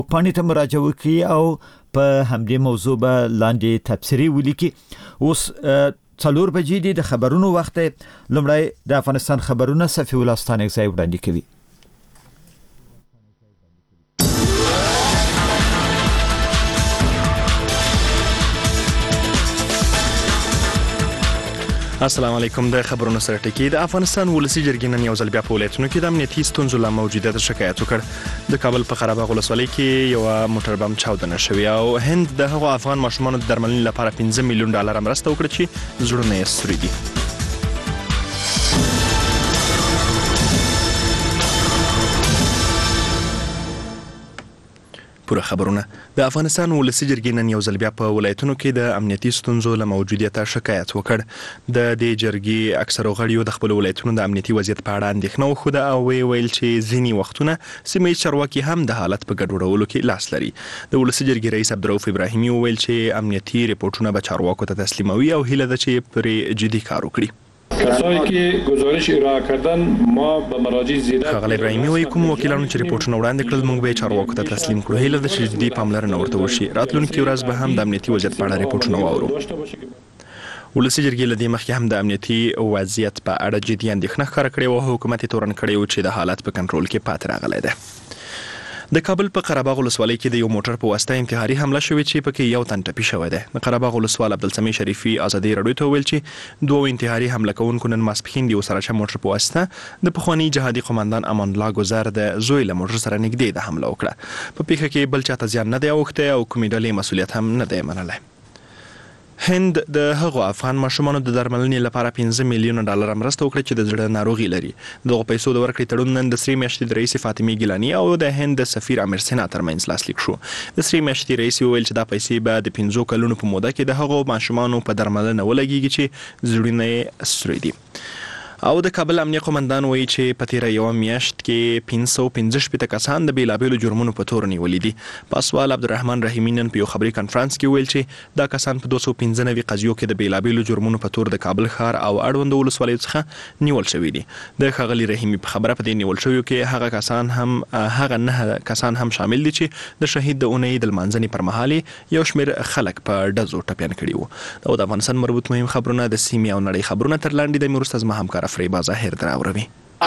پاڼې ته مراجعه وکړي او په همدې موضوع به لاندې تبصرې ولیکي. اوس 4 بجې دي د خبرونو وخت. لومړی د افغانستان خبرونه صفي الله ستانکزی وړاندې کوي. السلام علیکم. د خبرونو سره ټکی. د افغانستان ولسی جرګې نن یو ځل بیا په ولایتونو کې د امنیتي ستونزو له موجودیت شکایت وکړ. د کابل په قره باغ ولسوالۍ کې یو موټر بم چاودنه شوې او هند د هغو افغان ماشومانو د درملنې لپاره 15 میلیون ډالر مرسته وکړه چې زړونه یې سوري دي. پوره خبرونه. د افغانستان ولسی جرګې نن یو ځل بیا په ولایتونو کې د امنیتي ستونزو له موجودیت شکایت وکړ. د دې جرګې اکثرو غړیو د خپل ولایتونو د امنیتي وضعیت په اړه اندېښنه وښوده او ویل چې ځینې وختونه سیمه ییز چارواکي هم د حالت په ګډوډولو کې لاس لري. د ولسی جرګې رئیس عبدالرؤف ابراهیمي وویل چې امنیتي ریپورتونه به چارواکو ته تسلیموي او هیله ده چې پرې جدي کار وکړي. کسایی که گزارش ارائه کردن ما به مراجع زیرک ښاغلی ابراهیمي وایي کوم وکیلانو چې ریپورتونه وړاندې کړل موږ به یې چارواکو ته تسلیم کړو. هیله ده چې جدي پاملرنه ورته وشي. راتلونکې ورځ به هم د امنیتي وضعیت په اړه ریپورتونه واورو. ولسی جرګې له دې مخکې هم د امنیتي وضعیت په اړه جدي اندېښنه ښکاره کړې وه او حکومت یې تورن کړی و چې د حالت په کنټرول کې پاتې راغلی دی. د کابل په قره باغ ولسوالۍ کې د یو موټر په واسطه انتحاري حمله شوې چې پکې یو تن ټپي شوی دی. د قره باغ ولسوال عبدالسمیع شریفي ازادي راډیو ته وویل چې دوه انتحاري حمله کوونکو نن ماسپښین د یو سراچه موټر په واسطه د پخواني جهادي قومندان امان الله ګذر د زوی له موټر سره نږدې د حمله وکړه. په پیښه کې بل چاته زیان نه دی اوښتی او کومې ډلې مسؤلیت هم نه دی منلی. هند د هغو افغان ماشومانو د درملنې لپاره 15 میلیون ډالر مرسته وکړه چې د زړه ناروغي لري. دغه پیسو د ورکړې تړون نن د سری میاشتې د رئیس فاطمه ګیلاني او د هند د سفیر امیر سینا ترمنځ لاسلیک شو. د سری میاشتې رئیس وویل چې دا پیسې به د 15 کلونو په موده کې د هغو ماشومانو په درملنه ولګیږي چې زړونه یې سوري دي. او د کابل امنیه قومندان وایي چې په تیره یوه میاشت کې 515 کسان د بیلابیلو جرمونو په تور نیولي دي. پاسوال عبدالرحمن رحیمي نن په یو خبري کنفرانس کې ویل چې دا کسان په 295 قضیو کې د بیلابیلو جرمونو په تور د کابل ښار او اړوندو ولسوالیو څخه نیول شوي دي. د ښاغلي رحیمي په خبره په دې نیول شویو کې هغه 9 کسان هم شامل دي چې د شهید د اونۍ د لمانځنې پر مهال یو شمېر خلک په ډزو ټپیان کړي وو. دا د افغانستان مربوط مهم خبرونه د سیمې او نړۍ خبرونه تر لاندې د وروسته زما همکار فریبا ظاهر دراوروي.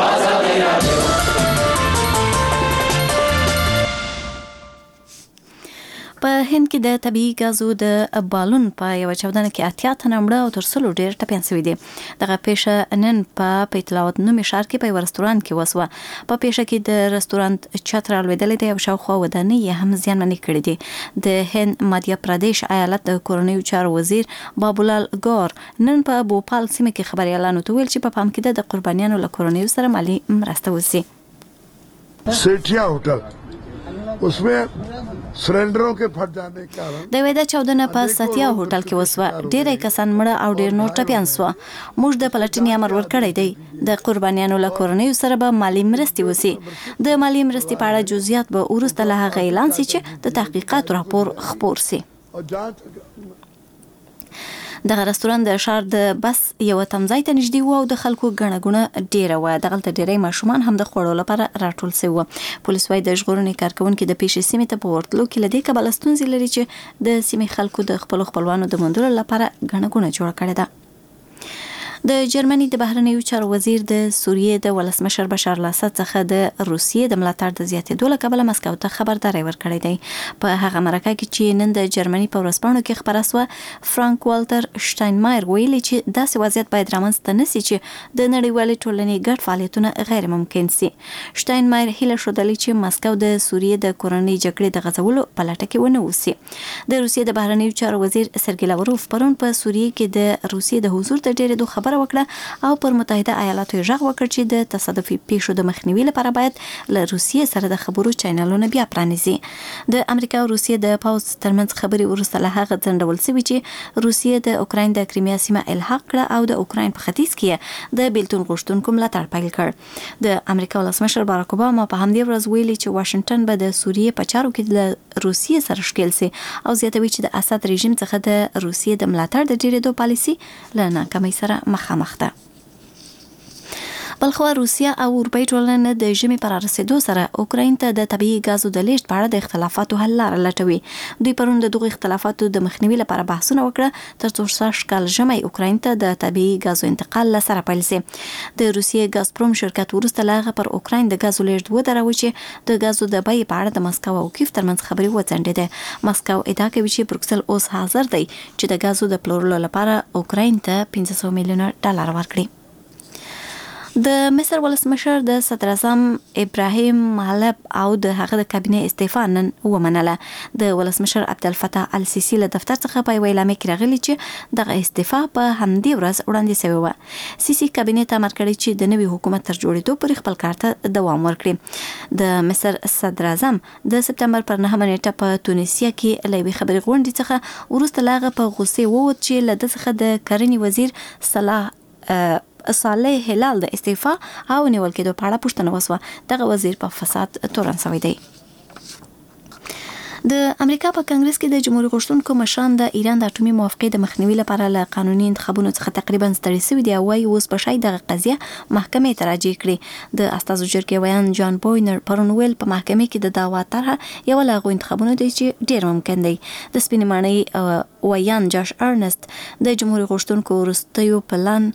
په هند کې د طبيعي غازو د بالون په یو چاودنه کې 80 تنه مړه او تر 100 ډیر ټپيان شوي دي. دغه پیښه نن په اطلاعات نومي ښار کې په رستورانت کې وسوه. په پیښه کې د رستورانت چتر لویدلې دی او شاوخوا ودانۍ هم زیانمنې کړې دي. د هند مادیا پردیش ایالت د کورنیو چارو وزیر بابولال ګور نن په بوپال سیمه کې خبريالانو ته ویل چې په پام کې د قربانیانو له کورنیو سره مالی مرسته وشي. सेठिया होटल उसमें سلندرو کې پټ ځانې کار د وېدا چاودنه په ساتیا هوټل کې وسوه. ډېر کسان مړه او ډېر نور ټپيان شو. موږ د پلټنې امر ورکړی دی. د قربانیانو له کورنیو سره به مالی مرستې وشي. د مالی مرستې په اړه جزئیات به وروسته له هغه اعلان شي چې د تحقیقات راپور خپور شي. دغه رستوران د ښار د بس یو تمځای ته نږدې و او د خلکو ګڼه ګوڼه ډیره و. دغلته ډیری ماشومان هم د خوړو لپاره راټول شوي و. پولیس وايي د ژغورنې کارکونکي د پیښې سیمې ته په ورتلو کې له دې کبله ستونزې لري چې د سیمې خلکو د خپلو خپلوانو د موندلو لپاره ګڼه ګوڼه جوړه کړې ده. د جرمني د بهرنیو چارو وزیر د سوریې د ولسمشر بشار الاسد څخه د روسیې د ملاتړ د زیاتېدو له کبله مسکو ته خبرداری ورکړی دی. په هغه مرکه کې چې نن د جرمني په ورځپاڼو کې خبره شوه، فرانک والتر شټاینمایر ویلي چې داسې وضعیت باید رامنځته نشي چې د نړیوالې ټولنې ګډ فعالیتونه غیر ممکن شي. شټاینمایر هیله ښودلې چې مسکو د سوریې د کورنۍ جګړې د غځولو په لټه کې ونه اوسي. د روسیې د بهرنیو چارو وزیر سرګی لاوروف پرون په سوریې کې د روسیې د حضور د ډېرېدو خبره وکړه او پر متحده ایالاتو غږ وکړ چې د تصادفي پیښو د مخنیوي لپاره باید له روسیې سره د خبرو چینلونه بیا پرانیزي. د امریکا او روسیې د پوځ ترمنځ خبرې وروسته له هغه ځنډول شوې چې روسیې د اوکراین د کریمیا سیمه الحاق کړه او د اوکراین په ختیځ کې د بیلتون غوښتونکو ملاتړ پیل کړ. د امریکا ولسمشر باراک اوباما په همدې ورځ ویلي چې واشنگټن به د سوریې په چارو کې له روسیې سره ښکېل شي او زیاتوي چې د اسد رژیم څخه د روسیې د ملاتړ د ډېرېدو پالیسي له ناکامۍ سره مخامخ ده. بلخو روسیا او اروپאי ټولنه د ژمي پر رسیدو سره اوکراین ته د طبيعي غازو د لیږد په اړه د اختلافاتو حل لاره لټوي. دوی پرون د دغه اختلافاتو د مخنیوي لپاره بحثونه وکړه ترڅو شکل ژمي اوکراین ته د طبيعي غازو انتقال لسره پیل شي. د روسیې غازپروم شرکت ورسته لاغه پر اوکراین د غازو لیږد ودروي چې د غازو د بیې په اړه د مسکو او کیف ترمنځ خبري وڅنډه. مسکو ادعا کوي چې بروکسل اوس حاضر دی چې د غازو د پلورلو لپاره اوکراین ته 500 میلیون ډالر ورکړي. د مصر ولسمشر د صدر اعظم ابراهیم محلب او د هغه د کابینه استعفا نن ومنله. د ولسمشر عبدالفتاح السیسی له دفتر څخه په ویلامه کې راغلی چې د استعفا په همدې ورځ وړاندې شوی و. سیسی کابینه ته امر کړی چې د نوي حکومت تر جوړېدو پورې خپل کار ته دوام ورکړي. د مصر صدر اعظم د سپتمبر پر 9 نیټه په تونسیا کې لوي خبري غونډې څخه ورسته لاغه په غوسه ووت چې له دغه د کرنې وزیر صالح هلال د استعفا او نیول کېدو په اړه پوښتنه وسوه. دغه وزیر په فساد تورن شوی دی. د امریکا په کانګرس کې د جمهوریت غوښتونکو مشران د ایران د اټومي موافقې د مخنیوي لپاره له قانوني انتخابونو څخه تقریبا ستړي شوي دي او وايي اوس به شاید دغه قضیه محکمې ته راجع کړي. د استازو جرګې ویان جان بوینر پرون ویل په محکمې کې د دعوا طرحه یو له غو انتخابونو دی چې ډیر ممکن دی. د سپینې ماڼۍ ویان جاش ارنست د جمهوریت غوښتونکو وروستیو پلان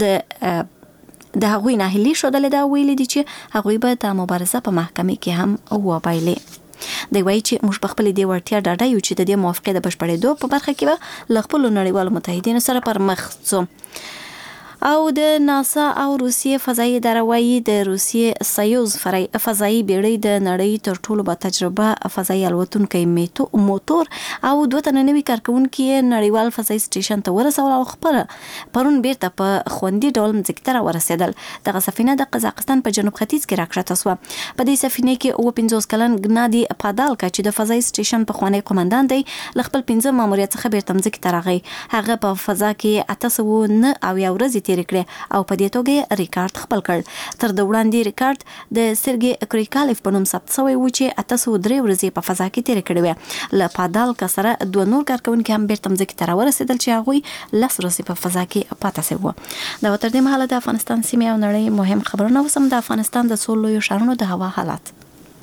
د هغوی نه هلي شو د دا ویل دي چې هغوی به د مبارزه په محکمې کې هم وبایلي. دی وایي چې موږ په خپل دی ورتیا ډاډه یو چې د دې موافقې د بشپړېدو په برخه کې به له خپل نړیوالو متحدینو سره پر مخ ځو. او د ناسا او روسیې فضایي اداره وايي د روسیې سایوز فضایي بیړۍ د نړۍ تر ټولو با تجربه فضایي الوتونکي موټور او دوه تنه نوي کارکونکي نړیوال فضایي سټیشن ته ورسول او خبره پرون بیرته په خوندي ډول مځکې ته ورسېدل. دغه سفینه د قزاقستان په جنوب ختیځ کې راکښته شوه. په دې سفینه کې 50 کلن ګنادي پادالکا چې د فضایي سټیشن په خوانی قومندان دی ل خپل 15 ماموریت څخه بیرته مځکې ته راغی. هغه په فضا کې 809 او یو ورځ کړي او په دې توګه ریکارډ خپل کړ. تر د وړاندې ریکارډ د سرګي کریکالیف په نوم ثبت شوی و چې 803 ورځې په فضا کې تیر کړي وي. ل پادالکا سره دوه نور کارکونکي هم بیرته مځکې ته ورسېدل چې هغوی لس ورځې په فضا کې پاتې شوي. دا تر دې مهاله د افغانستان سیمې او نړۍ مهم خبرونه وسم. د افغانستان د څو لویو ښارونو د هوا حالات.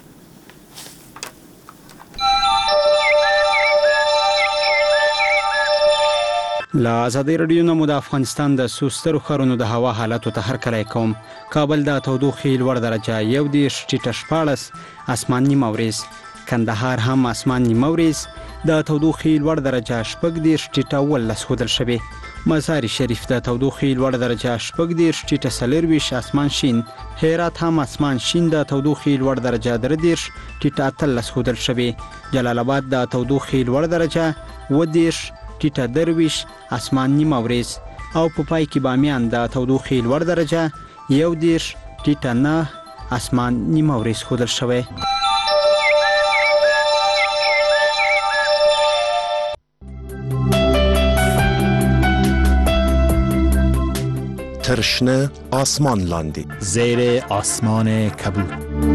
لا آزادی رادیو نمو د افغانستان د سوسترو ښارونو د هوا حالاتو ته هرکلی کوم. کابل د تودوخې لوړ درجه 1 ټیټه 14 اسمان نیمه وریځ. کندهار هم اسمان نیمه وریځ. د تودوخې لوړ درجه 14 ټیټه 19 ښودل شوې. مزار شریف د تودوخې لوړ درجه 14 ټیټه 24 اسمان شین. هرات هم اسمان شین د تودوخې لوړ درجه 13 ټیټه 13 ښودل شوې. جلال آباد د تودوخې لوړ درجه 10 ټیټه 23 اسمان نیمه وریځ او په پای کې بامیان د تودوخې لوړ درجه 11 ټیټه 9 اسمان نیمه وریځ ښودل شوی. ترشنه آسمان لاندې زیر آسمان کبود.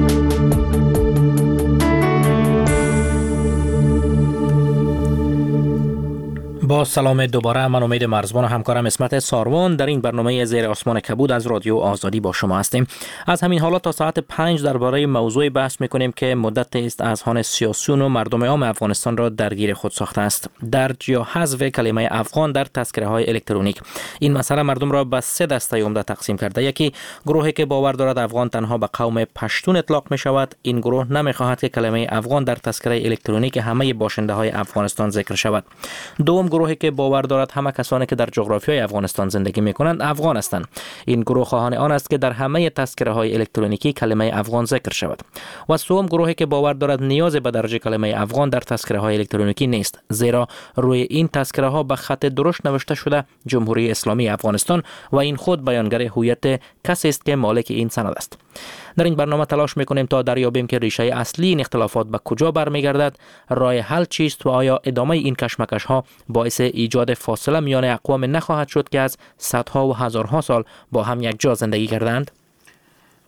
با سلام دوباره، من امید مرزبان و همکارم اسمت ساروان در این برنامه زیر آسمان کبود از رادیو آزادی با شما هستیم. از همین حالا تا ساعت 5 درباره موضوع بحث میکنیم که مدت است اذهان سیاسیون و مردم عام افغانستان را درگیر خود ساخته است. درج یا حذف کلمه افغان در تذکره های الکترونیک. این مسئله مردم را به 3 دسته عمده تقسیم کرده. یکی گروهی که باور دارد افغان تنها به قوم پشتون اطلاق می شود. این گروه نمیخواهد که کلمه افغان در تذکره الکترونیک همه باشنده های افغانستان ذکر شود. دوم گروهی که باور دارد همه کسانی که در جغرافیای افغانستان زندگی می‌کنند افغان هستند. این گروه خواهان آن است که در همه تذکره‌های الکترونیکی کلمه افغان ذکر شود. و سوم گروهی که باور دارد نیاز به درج کلمه افغان در تذکره‌های الکترونیکی نیست، زیرا روی این تذکره‌ها به خط درشت نوشته شده جمهوری اسلامی افغانستان و این خود بیانگر هویت کسی است که مالک این سند است. در این برنامه تلاش میکنیم تا دریابیم که ریشه اصلی این اختلافات به کجا برمیگردد، راه حل چیست و آیا ادامه این کشمکش ها باعث ایجاد فاصله میان اقوام نخواهد شد که از صدها و هزارها سال با هم یک جا زندگی کردند.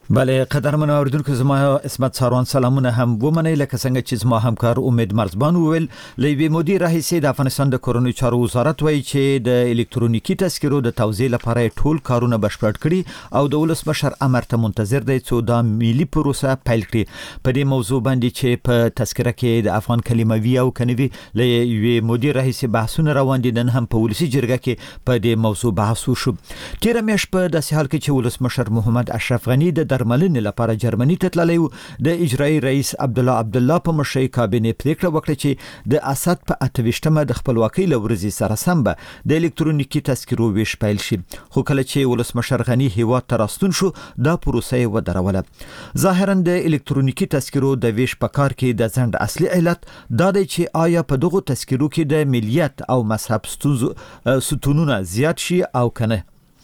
بله قدرمن اوریدونکو زما اسمت ساروان سلامونه هم ومنئ لکه څنګه چې زما همکار امید مرزبان وویل لوی مدیر رئیس د افغانستان د کورونی چارو وزارت وایي چې د الکترونیکی تذکرو د توزیع لپاره ټول کارونه بشپړ کړي او د ولسمشر امر ته منتظر دی چې دا ملي پروسه پیل کړي. په دې موضوع باندې چې په تذکره کې د افغان کلموي او کنوي لوی مدیر رئیس بحثونه روان دي نن هم په ولسی جرګه کې په دې موضوع بحث وشو. تیر میاشت په داسې حال کې چې ولسمشر محمد اشرف غنی د درملنې لپاره جرمني ته تللی و د اجرایي رئیس عبدالله په مشرۍ کابینې پریکړه وکړه چې د اسد په 28مه د خپلواکۍ لورځي سره سم به د الکترونیکی تذکرو ویش پیل شي. خو کله چې ولسمشر غنی هیواد ته راستون شو دا پروسه ودروله. ظاهرا د الکترونیکی تذکرو د ویش په کار کې د ځند اصلي علت دا دی چې آیا په دغه تذکرو کې د ملیت او مذهب ستونونه زیات شي او کنه.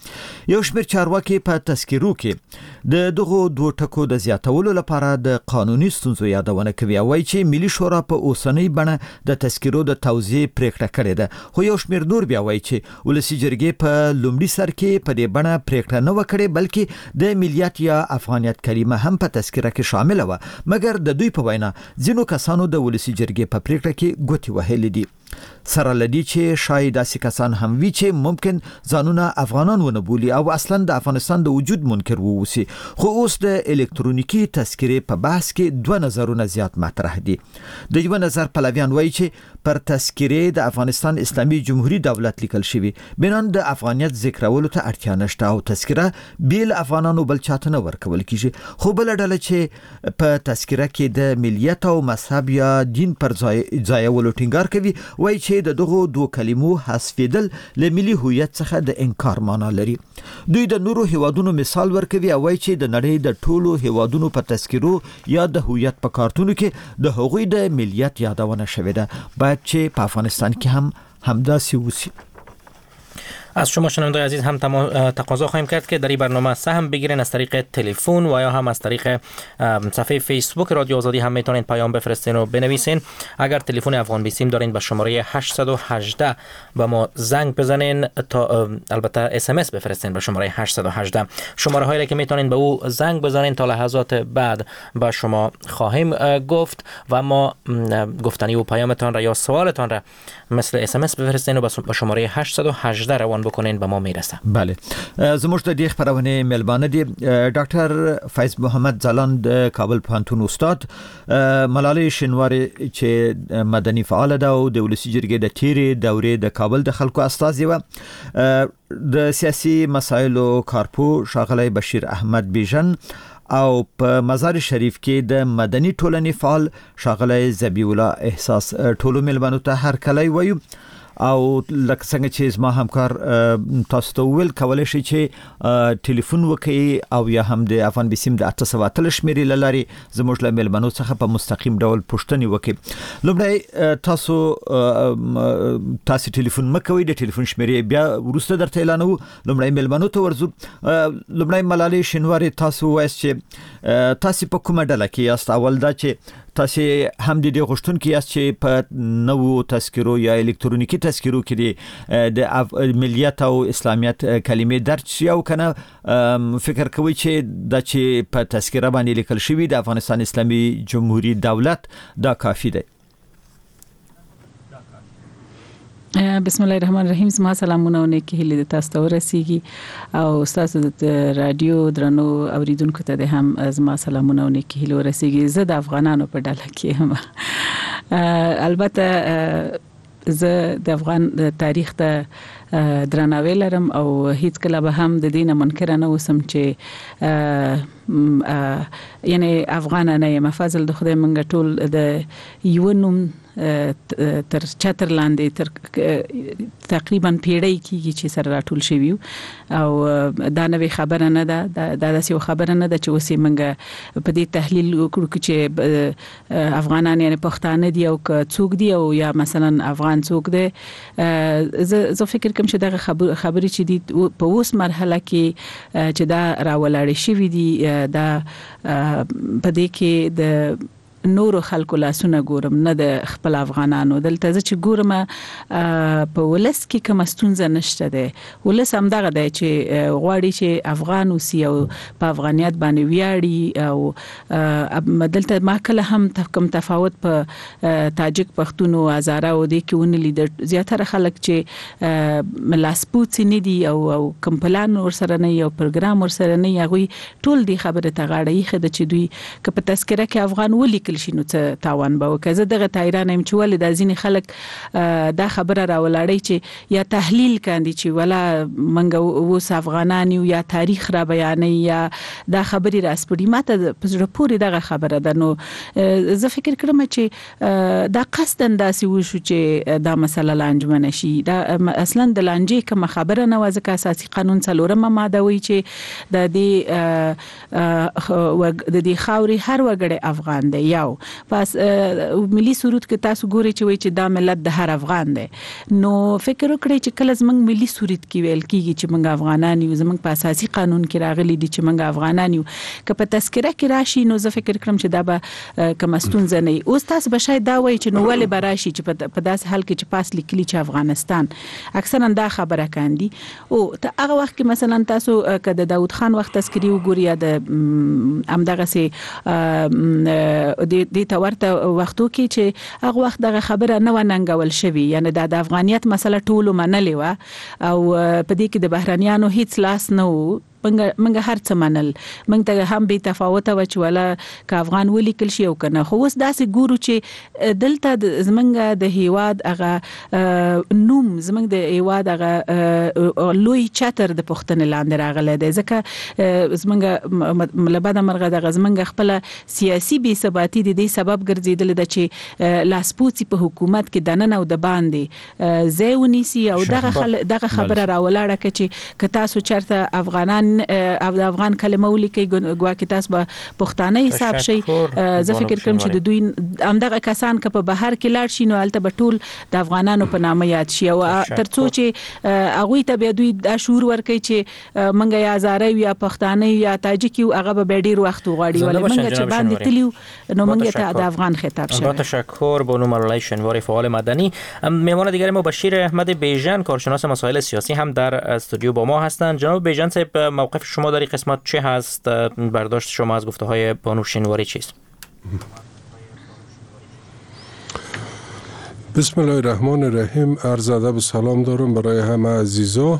یو شمېر چارواکي په تذکرو کې د دغه دوه ټکو د زیاتولو لپاره د قانوني ستونزو یادونه کوي او وايي چې ملي شورا په اوسنۍ بڼه د تذکرو د توزیع پریکړه کړې ده. خو یو شمېر نور بیا وايي چې ولسی جرګې په لومړي سر کې په دې بڼه پریکړه نه وکړي بلکې د ملیت یا افغانیت کلمه هم په تذکره کې شامل و. مګر د دوی په وینا ځینو کسانو د ولسی جرګې په پریکړه کې ګوتې وهلې دي. سره لدی چې شاید داسې کسان هم وي چې ممکن ځانونه افغانان ونه بولي او اصلا د افغانستان د وجود منکر ووسی. خو اوس د الکترونیکی تذکرې په بحث کې دوه نظرونه زیات مطرح دي. د یو نظر پلویان وایي چې پر تذکرې د افغانستان اسلامي جمهوریت دولت لیکل شوی بنان د افغانیت ذکرولو ته اړتیا نشته او تذکره بیل افغانانو بل چاته نه ورکول کیږي. خو بل ډله چې په تذکره کې د ملیت او مذهب یا دین پر ځایولو ټینګار کوي وایي چې د دغه دوه کلمو حذفیدل له ملي هویت څخه د انکار معنا لري. دوی د نورو هیوادونو مثال ورکوي او وایي چې د نړۍ د ټولو هیوادونو په تذکرو یا د هویت په کارتونو کې د هغوی د ملیت یادونه شوې ده. باید چې په افغانستان کې هم همداسې وسی. از شما شنوندگان عزیز هم تقاضا خواهیم کرد که در این برنامه سهم بگیرین از طریق تلفن و یا هم از طریق صفحه فیسبوک رادیو آزادی هم میتونین پیام بفرستین و بنویسین. اگر تلفن افغان بیسیم دارین به شماره 818 به ما زنگ بزنین تا البته اس ام اس بفرستین به شماره 818. شماره هایی که میتونین به او زنگ بزنین تا لحظات بعد به شما خواهیم گفت و ما گفتنی و پیامتان را یا سوالتان را مثل اس ام اس بفرستین و به شماره 818 روان بکنین به ما میرسه. بله زموږ د دې خبرونه ملبانه دي ډاکټر فیض محمد ځلان د کابل پوهنتون استاد، ملالۍ شینواری چې مدني فعال ده او د ولسی جرګې د تیرې دورې د کابل د خلکو استازي و، د سیاسي مسایلو کارپو ښاغلی بشیر احمد بیژن او په مزار شریف کې د مدني ټولنې فعال ښاغلی ذبیح الله احساس ټولو ملبانو ته هر کله وایو. او لکه څنګه چې زما همکار تاسو ته ویل کولای شي چې ټلیفون وکړي او یا هم د افغان بیسیم د 803 شمیرې لاري زموږ له ملمنو څخه په مستقیم ډول پوښتنه وکړي. لومړی تاسو ټلیفون مکوئ، د ټلیفون شمیرې بیا ورسته درته اعلانو. لومړی ملمنو ته ورځو. لومړی ملالۍ شینواری تاسو وایي چې تاسو په کومه ډله کې یاست؟ اول دا چې تاسو هم د دې غوښتونکو یاست چې په نوو تذکرو یا الکترونیکی تذکرو کې د ملیت او اسلامیت کلمې درج شي او کنه فکر کوي چې د چې په تذکره باندې لیکل شوی د افغانستان اسلامي جمهوریت دولت دا کافی دی؟ بسم الله الرحمن الرحیم. زما سلامونه او نیکی هیلې تاسو ته ورسیږي او تاسو د رادیو درنو اوریدونکو ته هم زما سلامونه او نیکی هیلې ورسیږي. زه د افغانانو په ډله کې هم، البته زه د افغان تاریخ ته درناوی لرم او هیڅ کله به هم د دینه منکر نه اوسم چې یعنی افغان نه یم. فضل د خدای منګه ټول د یو نوم تر چتر لاندې تر تقریبا پیړۍ کېږي چې سره راټول شوی او دا نوې خبره نه ده، دا داسې خبره نه ده چې اوس منګه په دې تحلیل وکړو چې افغانان یعنی پښتانه دي او څوک دي او یا مثلا افغان څوک دي. زه فکر کوم چې دا خبرې چې دي په اوس مرحله کې چې دا راولاړې شوی دي، دا په دې کې د نورو خلکو لاسونه ګورم نه د خپل افغانانو دلته چې ګورم په ولس کې کوم ستونزه نشته ده ولس هم دغه دی چې غواړي چې افغان اوسي او په افغانیت باندې ویاړي او دلته ما کله هم کوم تفاوت په تاجک پښتون او هزاره او د کې ونلید زیاتره خلک چې ملاسپوت نه دي او کوم پلان ورسره نه یو پروګرام ورسره نه یغوي ټول دی خبره ته غاړه یې خد چې دوی که په تذکره کې افغان ولیکل شي نو څه تاوان به وکړي دغه تایران هم چې ول د ځینې خلک دا خبره راولاړی چې یا تحلیل کاندي چې ولا منګه وس افغانان یا تاریخ را بیانې یا دا خبري راسپړي ماته په پوری دغه خبره ده نو زه فکر کوم چې دا قصدن داسې وشو چې دا مسله لانجمن شي دا اصلا د لانجې کوم خبره نه وځکه اساسي قانون څلورمه ماده وایي چې د دې خاوري هر وګړی افغان دی یو پس ملي سرود کې تاسو ګوري چې وایي چې دا ملت د هر افغان دی نو فکر وکړئ چې کله زمنګ ملي سرود کې ویل کیږي چې موږ افغانان یو زمنګ په اساسي قانون کې راغلي دي چې موږ افغانان یو که په تذکره کې راشي نو زه فکر کوم چې دا به کوم ستونزه نه اوس تاسو به شاید دا وایي چې نو ولې براشي چې په داس حال کې چې پاس لیکلي چې افغانستان اکثرا دا خبره کاندي او ته هغه وخت کې مثلا تاسو کده داود خان وخت تذکری وګورئ د امدغه سي د تورته وختو کې چې هغه وخت دغه خبره نه وننګول شوی یعنی د افغانیت مسله ټولو منلې و او په دې کې د بهرانيانو هیڅ لاس نه و منګه هر څه منل منګ ته هم به تفاوت و چې ولا ک افغان ولیکل شي او کنه خو اوس داسې ګورو چې دلته زمنګ د هیواد هغه نوم زمنګ د هیواد هغه لوی چاتر د پښتن لاندې راغله ده ځکه زمنګ ملبد مرغه د غزمنګ خپل سیاسي بي ثباتي د دې سبب ګرځیدل د چې لاسپوڅي په حکومت کې دننه او د باندې زېونی سي او دغه خبره راولاړه چې ک تاسو چرته افغانان او د افغان کلمه ولیکي ګواکې تاسو به پښتانه حساب شي زه فکر کوم چې د دوی همدغه کسان که په بهر کې لاړ شي نو البته به ټول د افغانانو په نامه یاد شي او ترڅو چې هغه ته به دوی د شعور ورکړي چې منګه یا هزاره یا پښتانه یا تاجکی هغه به ډیر وخت غواړي ولې منګه چې باندې تلیو نو منګه ته د افغان خطاب شي. با تشکر بانو ملالای شنواری فعال مدنی. مهمان دیگر ما بشیر احمد بیژن کارشناس مسائل سیاسی هم در استودیو با ما هستند. جناب بیژن صاحب موقف شما در این قسمت چه هست؟ برداشت شما از گفته های بانو شنواری چیست؟ بسم الله الرحمن الرحیم. عرض ادب و سلام دارم برای همه عزیزا.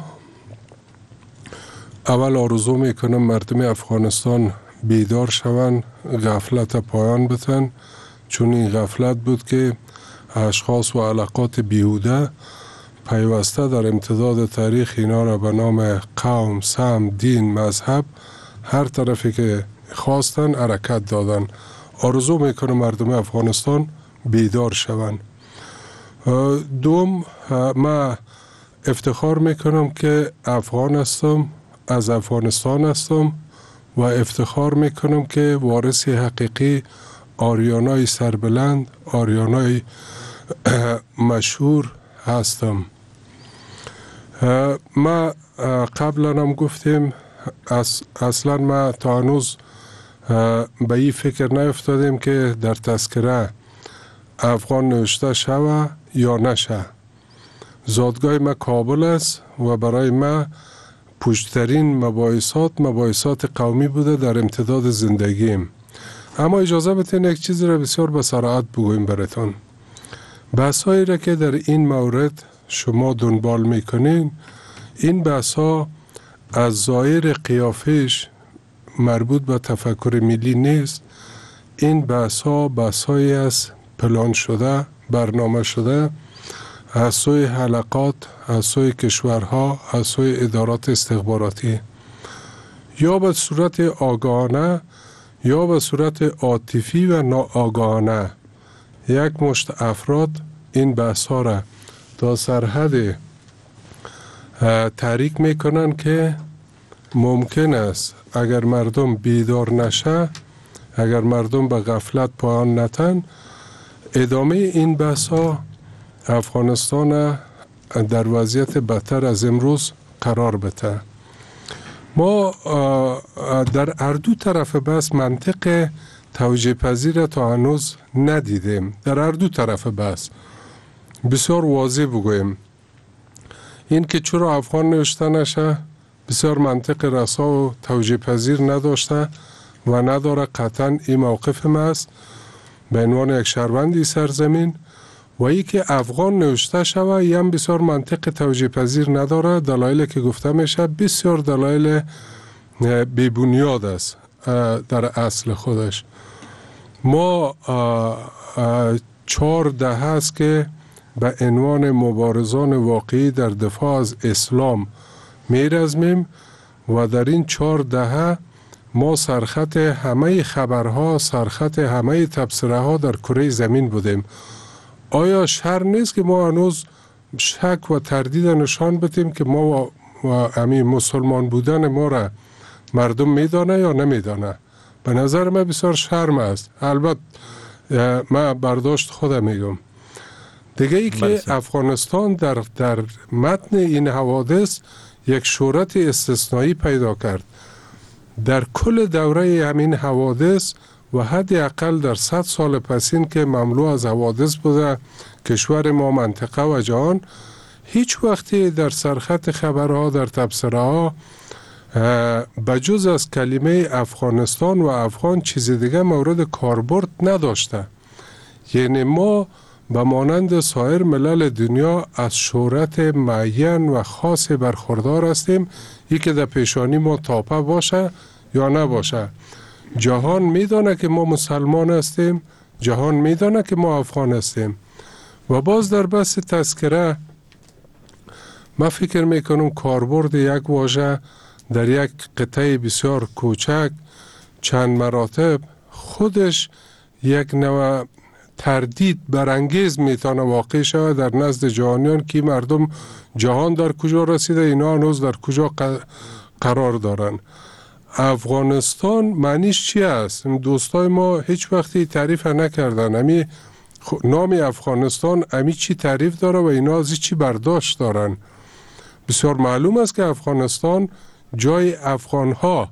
اول آرزو میکنم مردم افغانستان بیدار شوند، غفلت پایان بدن، چون این غفلت بود که اشخاص و علاقات بیهوده پیوسته در امتداد تاریخ اینا را به نام قوم، سم، دین، مذهب هر طرفی که خواستن حرکت دادن. آرزو میکنم مردم افغانستان بیدار شوند. دوم، من افتخار میکنم که افغان هستم، از افغانستان هستم و افتخار میکنم که وارث حقیقی آریانای سربلند، آریانای مشهور هستم. ما قبلا هم گفتیم اصلا ما تا هنوز به این فکر نیفتادیم که در تذکره افغان نوشته شوه یا نشه. زادگاه ما کابل است و برای ما پشترین مباحثات قومی بوده در امتداد زندگیم. اما اجازه بدین یک چیزی را بسیار به سرعت بگویم براتون. بحثایی را که در این مورد شما دنبال میکنین، این بحثا از ظاهر قیافش مربوط به تفکر ملی نیست. این بحثایی از پلان شده، برنامه شده از سوی حلقات، از سوی کشورها، از سوی ادارات استخباراتی، یا به صورت آگاهانه یا به صورت عاطفی و ناآگاهانه یک مشت افراد این بحث‌ها را تا سرحد تحریک میکنن که ممکن است اگر مردم بیدار نشه، اگر مردم به غفلت پایان نتن، ادامه این بحث‌ها افغانستان در وضعیت بدتر از امروز قرار بده. ما در هر دو طرف بس منطق توجیه پذیر تا هنوز ندیدیم در هر دو طرف بحث. بسیار واضح بگویم این که چرا افغان نوشته نشه بسیار منطق رسا و توجیه پذیر نداشته و نداره. قطعا این موقف ما است به عنوان یک شهروندی سرزمین. و ای که افغان نوشته شوه یم بسیار منطق توجیه پذیر نداره. دلایلی که گفته میشه بسیار دلایل بی‌بنیاد است در اصل خودش. ما 4 دهه است که به عنوان مبارزان واقعی در دفاع از اسلام میرزمیم و در این 4 دهه ما سرخط همه خبرها، سرخط همه تبصره ها در کره زمین بودیم. آیا شر نیست که ما هنوز شک و تردید نشان بدیم که ما و همین مسلمان بودن ما را مردم میدانه یا نمیدانه؟ به نظر من بسیار شرم است. البته من برداشت خودم میگم. دیگه ای که افغانستان در متن این حوادث یک شهرت استثنایی پیدا کرد. در کل دوره همین حوادث و حداقل در 100 سال پسین که مملو از حوادث بوده کشور ما، منطقه و جهان، هیچ وقتی در سرخط خبرها، در تبصره ها بجز از کلمه افغانستان و افغان چیز دیگه مورد کاربرد نداشته. یعنی ما به مانند سایر ملل دنیا از شهرت معین و خاص برخوردار هستیم، ای که در پیشانی ما تاپه باشه یا نباشه. جهان میدانه که ما مسلمان هستیم، جهان میدانه که ما افغان هستیم. و باز در بحث تذکره من فکر میکنم کاربرد یک واژه در یک قطعه بسیار کوچک چند مراتب خودش یک نوع تردید برانگیز میتونه واقع شود در نزد جهانیان که مردم جهان در کجا رسیده، اینا هنوز در کجا قرار دارن. افغانستان معنیش چی است؟ دوستای ما هیچ وقتی تعریف نکردن. امی نام افغانستان امی چی تعریف داره و اینا از چی برداشت دارن؟ بسیار معلوم است که افغانستان جای افغانها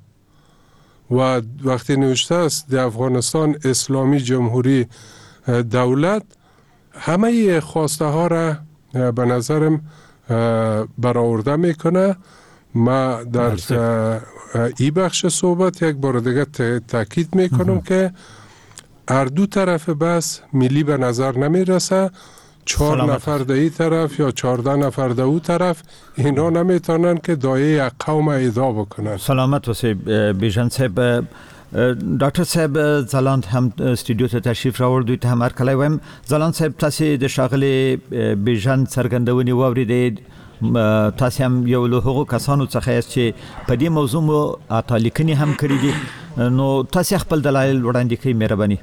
و وقتی نوشته است در افغانستان اسلامی جمهوری دولت، همه خواسته ها را به نظرم برآورده میکنه. ما در این بخش صحبت یک بار دیگه تاکید میکنم که هر دو طرف بس ملی به نظر نمیرسه. 4 نفر در این طرف یا 14 نفر در اون طرف اینا نمیتونن که دایه یک قوم ادعا بکنن. سلامت وسی بیژن صاحب. ډاکټر صاحب ځلاند هم استودیو ته تشریف راوړ، دوی ته هم هرکلی وایم. ځلاند صاحب تاسو د ښاغلي بیژن څرګندونې واورېدې. تاسو هم یو له هغو کسانو څخه یاست چې په دې موضوع مو لیکنې هم کړې دي، نو تاسو خپل دلایل وړاندې کړئ مهرباني.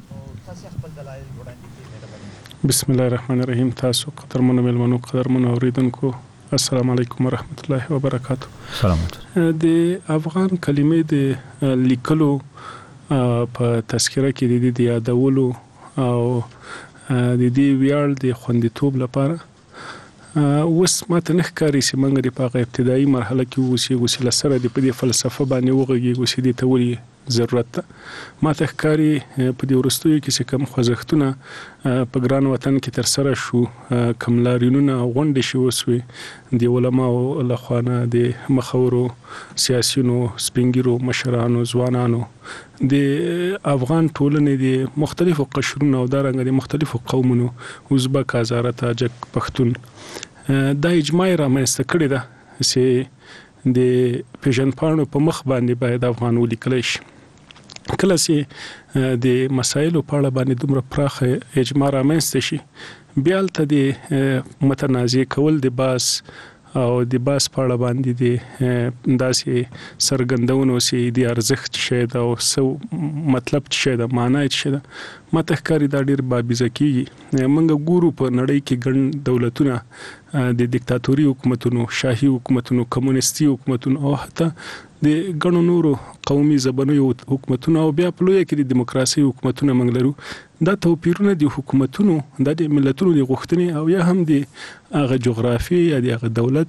بسم الله الرحمن الرحیم. تاسو قدرمنو مېلمنو، قدرمنو اوریدونکو، السلام علیکم ورحمت الله وبرکاتہ. سلامات. د افغان کلمې د لیکلو په تذکره کې د یادولو او د دې ویاړ د خوندیتوب لپاره اوس ماته نه ښکاري چې موږ د په ابتدایي مرحله کې اوسېږو له سره د په دې فلسفه باندې وغږېږو چې دې ته ولې ضرورت ده. ماته ښکاري په دې وروستیو کې چې کوم خوځښتونه په ګران وطن کې ترسره شو، کوم لاریونونه او غونډې چې وسوې د علماو لخوا نه، د مخورو سیاسیونو، سپینګیرو مشرانو، ځوانانو، د افغان ټولنې د مختلفو قشرونو او دارنګه د مختلفو قومونو، ازبک، هزاره، تاجک، پښتون، دا اجماع رامنځته کړې ده چې د پیژندپاڼو په مخ باندې باید افغان ولیکلی شي. کله چې د مسایلو په اړه باندې دومره پراخه اجماع رامنځته شي، بیا هلته د متنازع کول د بحث او د بحث په اړه باندې د داسې څرګندونو چې د ارزښت څه شی ده او څه مطلب څه شی ده، معنا یې څه شی ده، ماته ښکاري دا ډېر بابیزه کېږي. موږ ګورو په نړۍ کې ګڼ دولتونه د دیکتاتوري حکومتونو، شاهي حکومتونو، کمونیستي حکومتونو او حتی د ګڼو نورو قومي ژبنیو حکومتونو او بیا په لویه کې د دیموکراسۍ حکومتونه موږ لرو. دا توپیرونه د حکومتونو، د ملتونو د غوښتنې او یا هم د هغه جغرافیې یا د هغه دولت د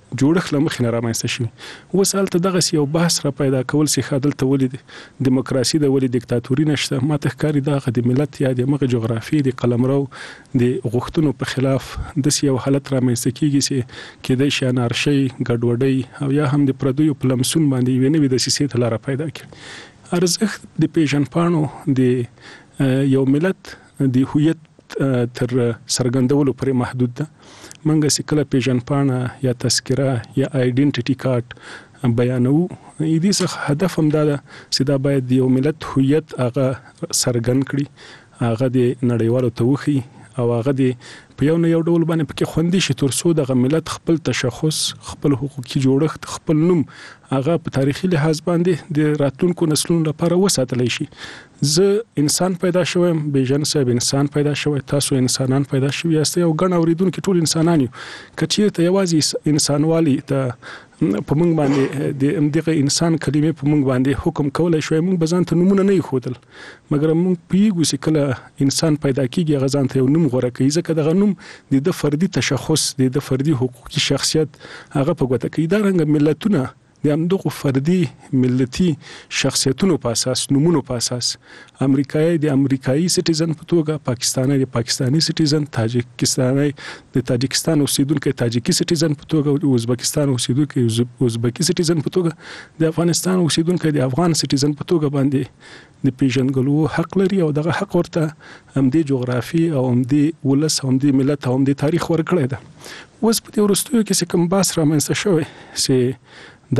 جوړښت لمخې نه رامنځته شي. اوس هلته دغه یو بحث را پیدا کول چې خادل ته ولې دیموکراسي د ولې دیکتاتوري نشته. ماته ښکاري دغه د ملت یا د مغه جغرافي د قلمرو د غوښتنو په خلاف د یو حالت رامنځته کیږي چې کېدای شي انارشي ګډوډي او یا هم د پردیو په لمسون باندې یو نوې دسیسې ته لار پیدا کړي. ارزښت د پیژنپاڼو د یو ملت د هویت تر څرګندولو پورې محدود ده. منګه سکله پیژنپاڼه یا تذکره یا آیډنټیټي کارت بیانو دې څخه هدف هم دا ده چې دا باید یو ملت هویت هغه څرګند کړي، هغه د نړیوالو ته وښي او هغه د په یو نه یو ډول باندې پکې خوندي شي تر څو دغه ملت خپل تشخص، خپل حقوقي جوړښت، خپل نوم هغه په تاریخي لحاظ باندې د راتلونکو نسلونو لپاره وساتلی شي. زه انسان پیدا شوم، بیژن صاحب انسان پیدا شوی، تاسو انسانان پیدا شوی یاست او ګڼ اوریدونکو ټول انسانان یو. که چیرته یوازې انسانوالي ته په موږ باندې د امدغه انسان کلمې په موږ باندې حکم کولای شوی، موږ به ځان ته نومونه نه ښودل، مګر موږ پیږو چې کله انسان پیدا کیږي هغه ځان ته یو نوم غوره کوي، ځکه دغه نوم د فردي تشخص، د فردي حقوقي شخصیت هغه په ګوته کوي. دا رنګ ملتونه د همدغه فردي ملتي شخصیتونو په اساس، نومونو په اساس، امریکایي د امریکایي سټیزن په توګه، پاکستاني د پاکستاني سټیزن، تاجکستاني د تاجکستان اوسیدونکو تاجکي سټیزن په توګه، ازبکستان اوسیدونکو ازبکي سټیزن په توګه، د افغانستان اوسیدونکو د افغان سټیزن په توګه باندې د پیژنګلو حق لري او دغه حق ورته هم د جغرافي او هم د ولس او هم د ملت او هم د تاریخ ورکړی ده. اوس په دې وروستیو کې چې کوم بحث رامنځته شوی چې دا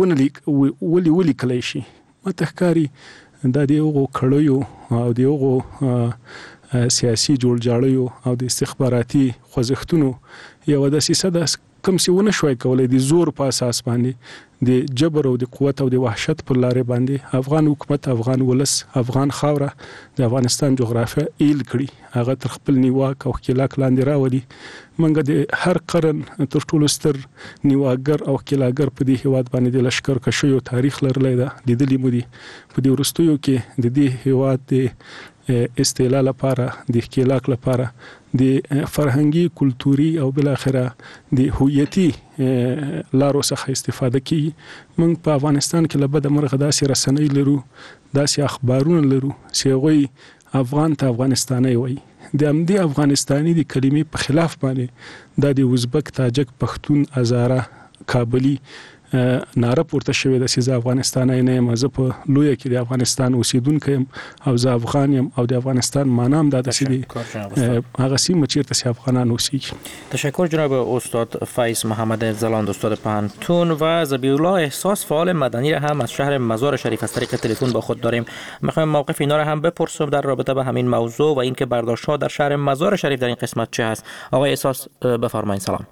ولی کلی شي، ماته ښکاري دا د هغو کړیو او د هغو سیاسي جوړجاړیو او د استخباراتي خوځښتونو یوه دسیسه ده کوم چې ونه شوی کولی د زور په اساس باندې د جبر او د قوت او د وحشت پر لارې باندې افغان حکومت، افغان ولس، افغان خاوره د افغانستان جغرافیه ایل کړي، هغه تر خپل نیواک او ښکېلاک لاندې راولي. منګه د هر قرن تر ټولو ستر نیواکګر او ښکېلاکګر په دې هیواد باندې د لښکر کشیو تاریخ لرلی ده. لیدلي مو دي په دې وروستیو کې د دې هیواد د استعلا لپاره، د ښکېلاک لپاره، د فرهنګي، کلتوري او بالاخره د هویتي لارو څخه استفاده کوي. موږ په افغانستان کې له بده مرغه داسې رسنۍ لرو، داسې اخبارونه لرو چې هغوی افغان ته افغانستاني وایي. د همدې افغانستاني د کلمې په خلاف باندې دا د ازبک، تاجک، پښتون، هزاره، کابلی ناره پورته شوې ده چې زه افغانستاني نه یم، زه په لویه کې د افغانستان اوسیدونکی یم او زه افغان یم او د افغانستان معنا هم دا ده چې هغه سیمه چیرته چې افغانان اوسیږي. تشکر جناب استاد فیض محمد زلاند، استاد پانتون و ذبیح‌الله احساس، فعال مدنی را هم از شهر مزار شریف از طریق تلفن با خود داریم. میخوایم موقف اینا را هم بپرسم در رابطه با همین موضوع و اینکه برداشت‌ها در شهر مزار شریف در این قسمت چه هست. آقای احساس بفرمایید. سلام.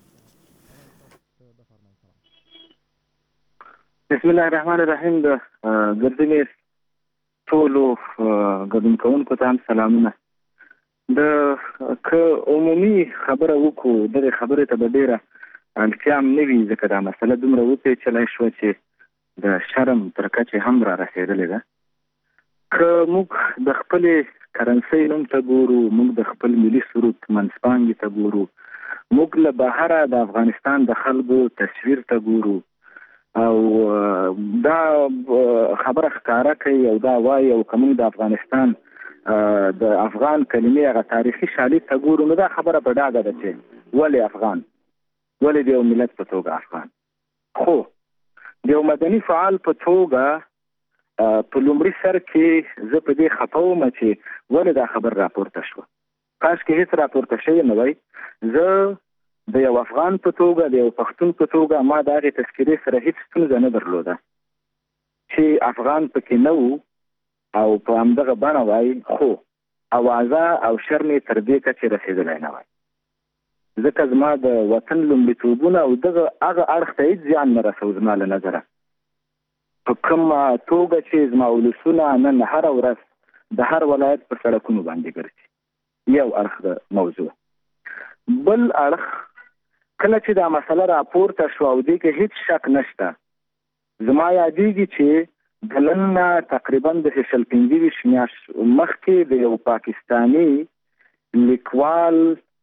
بسم الله الرحمن الرحیم. د ګردنې ټولو ګډون کوونکو ته هم سلامونه. د که عمومي خبره وکړو، دغه خبرې ته به ډېره اړتیا هم نه وي، ځکه دا مسله دومره وپېچلی شوه چې د شرم تر کچې هم را رسېدلې ده. که موږ د خپلې کرنسۍ نوم ته ګورو، موږ د خپل ملي سرود منځپانګې ته ګورو، موږ له بهره د افغانستان د خلکو تصویر ته ګورو او دا خبره ښکاره کوي او دا وایي، او که موږ د افغانستان د افغان کلمې هغه تاریخي شالید ته ګورو، نو دا خبره په ډاګه ده چې ولې افغان، ولې د یو ملت په توګه افغان. خو د یو مدني فعال په توګه په لومړي سر کې زه په دې خفه وم چې ولې دا خبر راپورته شوه. کاشکې هېڅ راپورته شوی نه وای. زه د یو افغان په توګه، د یو پښتون په توګه، ما د هغې تذکرې سره هېڅ ستونزه نه درلوده چې افغان پکې نه و او په همدغه بڼه وای، خو اوازه او شرم یې تر دې کچې رسېدلی نه وای، ځکه زما د وطن لومړیتوبونه او دغه هغه اړخ ته هېڅ زیان نه رسو زما له نظره. په کومه توګه چې زما ولسونه نن هره ورځ د هر ولایت په سړکونو باندې ګرځي، یو اړخ د موضوع. بل اړخ کله چې دا مسله راپورته شوه او دې کې هیڅ شک نشته، زما یادېږي چې د نن نه تقریبا د 25 میاشتې مخکې د یو پاکستاني لیکوال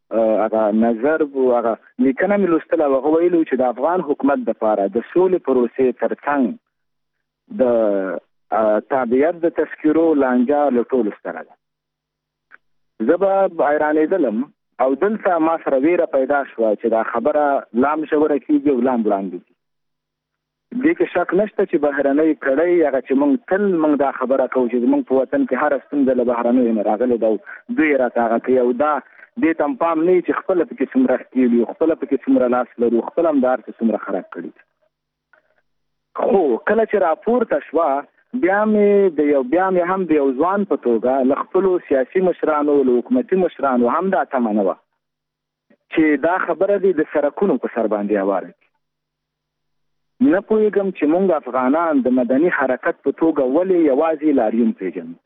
هغه نظر او هغه لیکنه مې لوستل او هغه ویلو چې د افغان حکومت لپاره د سولې پروسې ترڅنګ د تابعیت د تذکرو لانجه له ټولو ستره ده. زه به حیرانېدلم او دلته ما سره ویره پیدا شوه چې دا خبره لام ژوره کېږي او لام وړاندې کېږي. دې کې شک نشته چې بهرنۍ کړۍ هغه چې موږ تل موږ دا خبره کوو چې موږ په وطن کې هر ستونزه له بهرنیو نه راغلې ده او دوی راته هغه کوي او دا دې ته هم پام نه وي چې خپله پکې څومره ښکېل یو، خپله پکې څومره لاس لرو، خپله هم د هر څه څومره خراب کړي. خو کله چې راپورته شوه بیا مې هم د یو ځوان په توګه له خپلو سیاسي مشرانو له حکومتي مشرانو هم دا تمه نه وه چې دا خبره دې د سرکونو په سر باندې هواره کړي. نه پوهېږم چې موږ افغانان د مدني حرکت په توګه ولې یوازې لاریون پېژنو.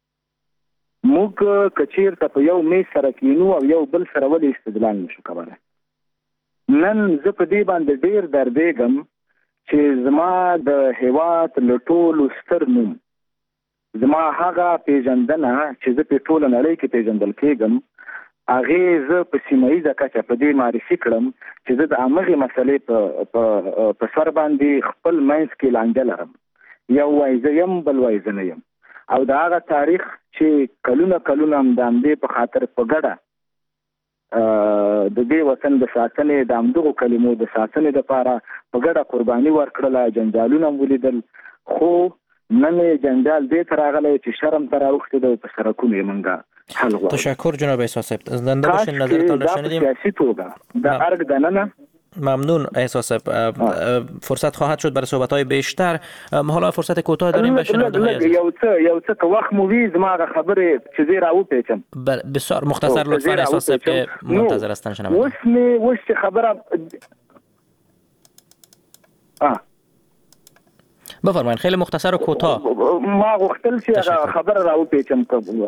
موږ که چېرته په یو میز سره کینو او یو بل سره ولې استدلال نشو کولی. نن زه په دې باندې ډېر دردېږم چې زما د هېواد له ټولو ستر نوم، زما هغه پېژندنه چې زه په ټوله نړۍ کې پېژندل کېږم، هغې زه په سیمه ییزه کچه په دې معرفي کړم چې زه د همغې مسلې په سر باندې خپل منځ کې لانجه لرم. یو وایي زه یم، بل وایي زه نه یم. او د هغه تاریخ چې کلونه هم د همدې په خاطر په ګډه د دې وطن د ساتنې د همدغو کلمو د ساتنې دپاره په ګډه قرباني ورکړله، جنجالونه هم ولیدل. خو نن یې جنجال دې ته راغلی چې شرم ته راوښتې ده او په سرکونو یې موږ حل غواړو. تشکر جناب احساس صاحب. زنده باشین. نظرتان را شنیدیم. دا په سیاسي توګه د ارګ دننه ممنون احساس صاحب. فرصت خواهد شد برای صحبت‌های بیشتر. حالا فرصت کوتاه داریم به شنونده‌های عزیز. یو څه که وخت مو وي زما هغه خبرې چې زه راوپیچم. بسیار مختصر لطفا احساس صاحب که منتظر هستن شنونده. اوس چې خبره بفرمایید خیلی مختصر و کوتاه. ما غوښتل چې هغه خبره راوپیچم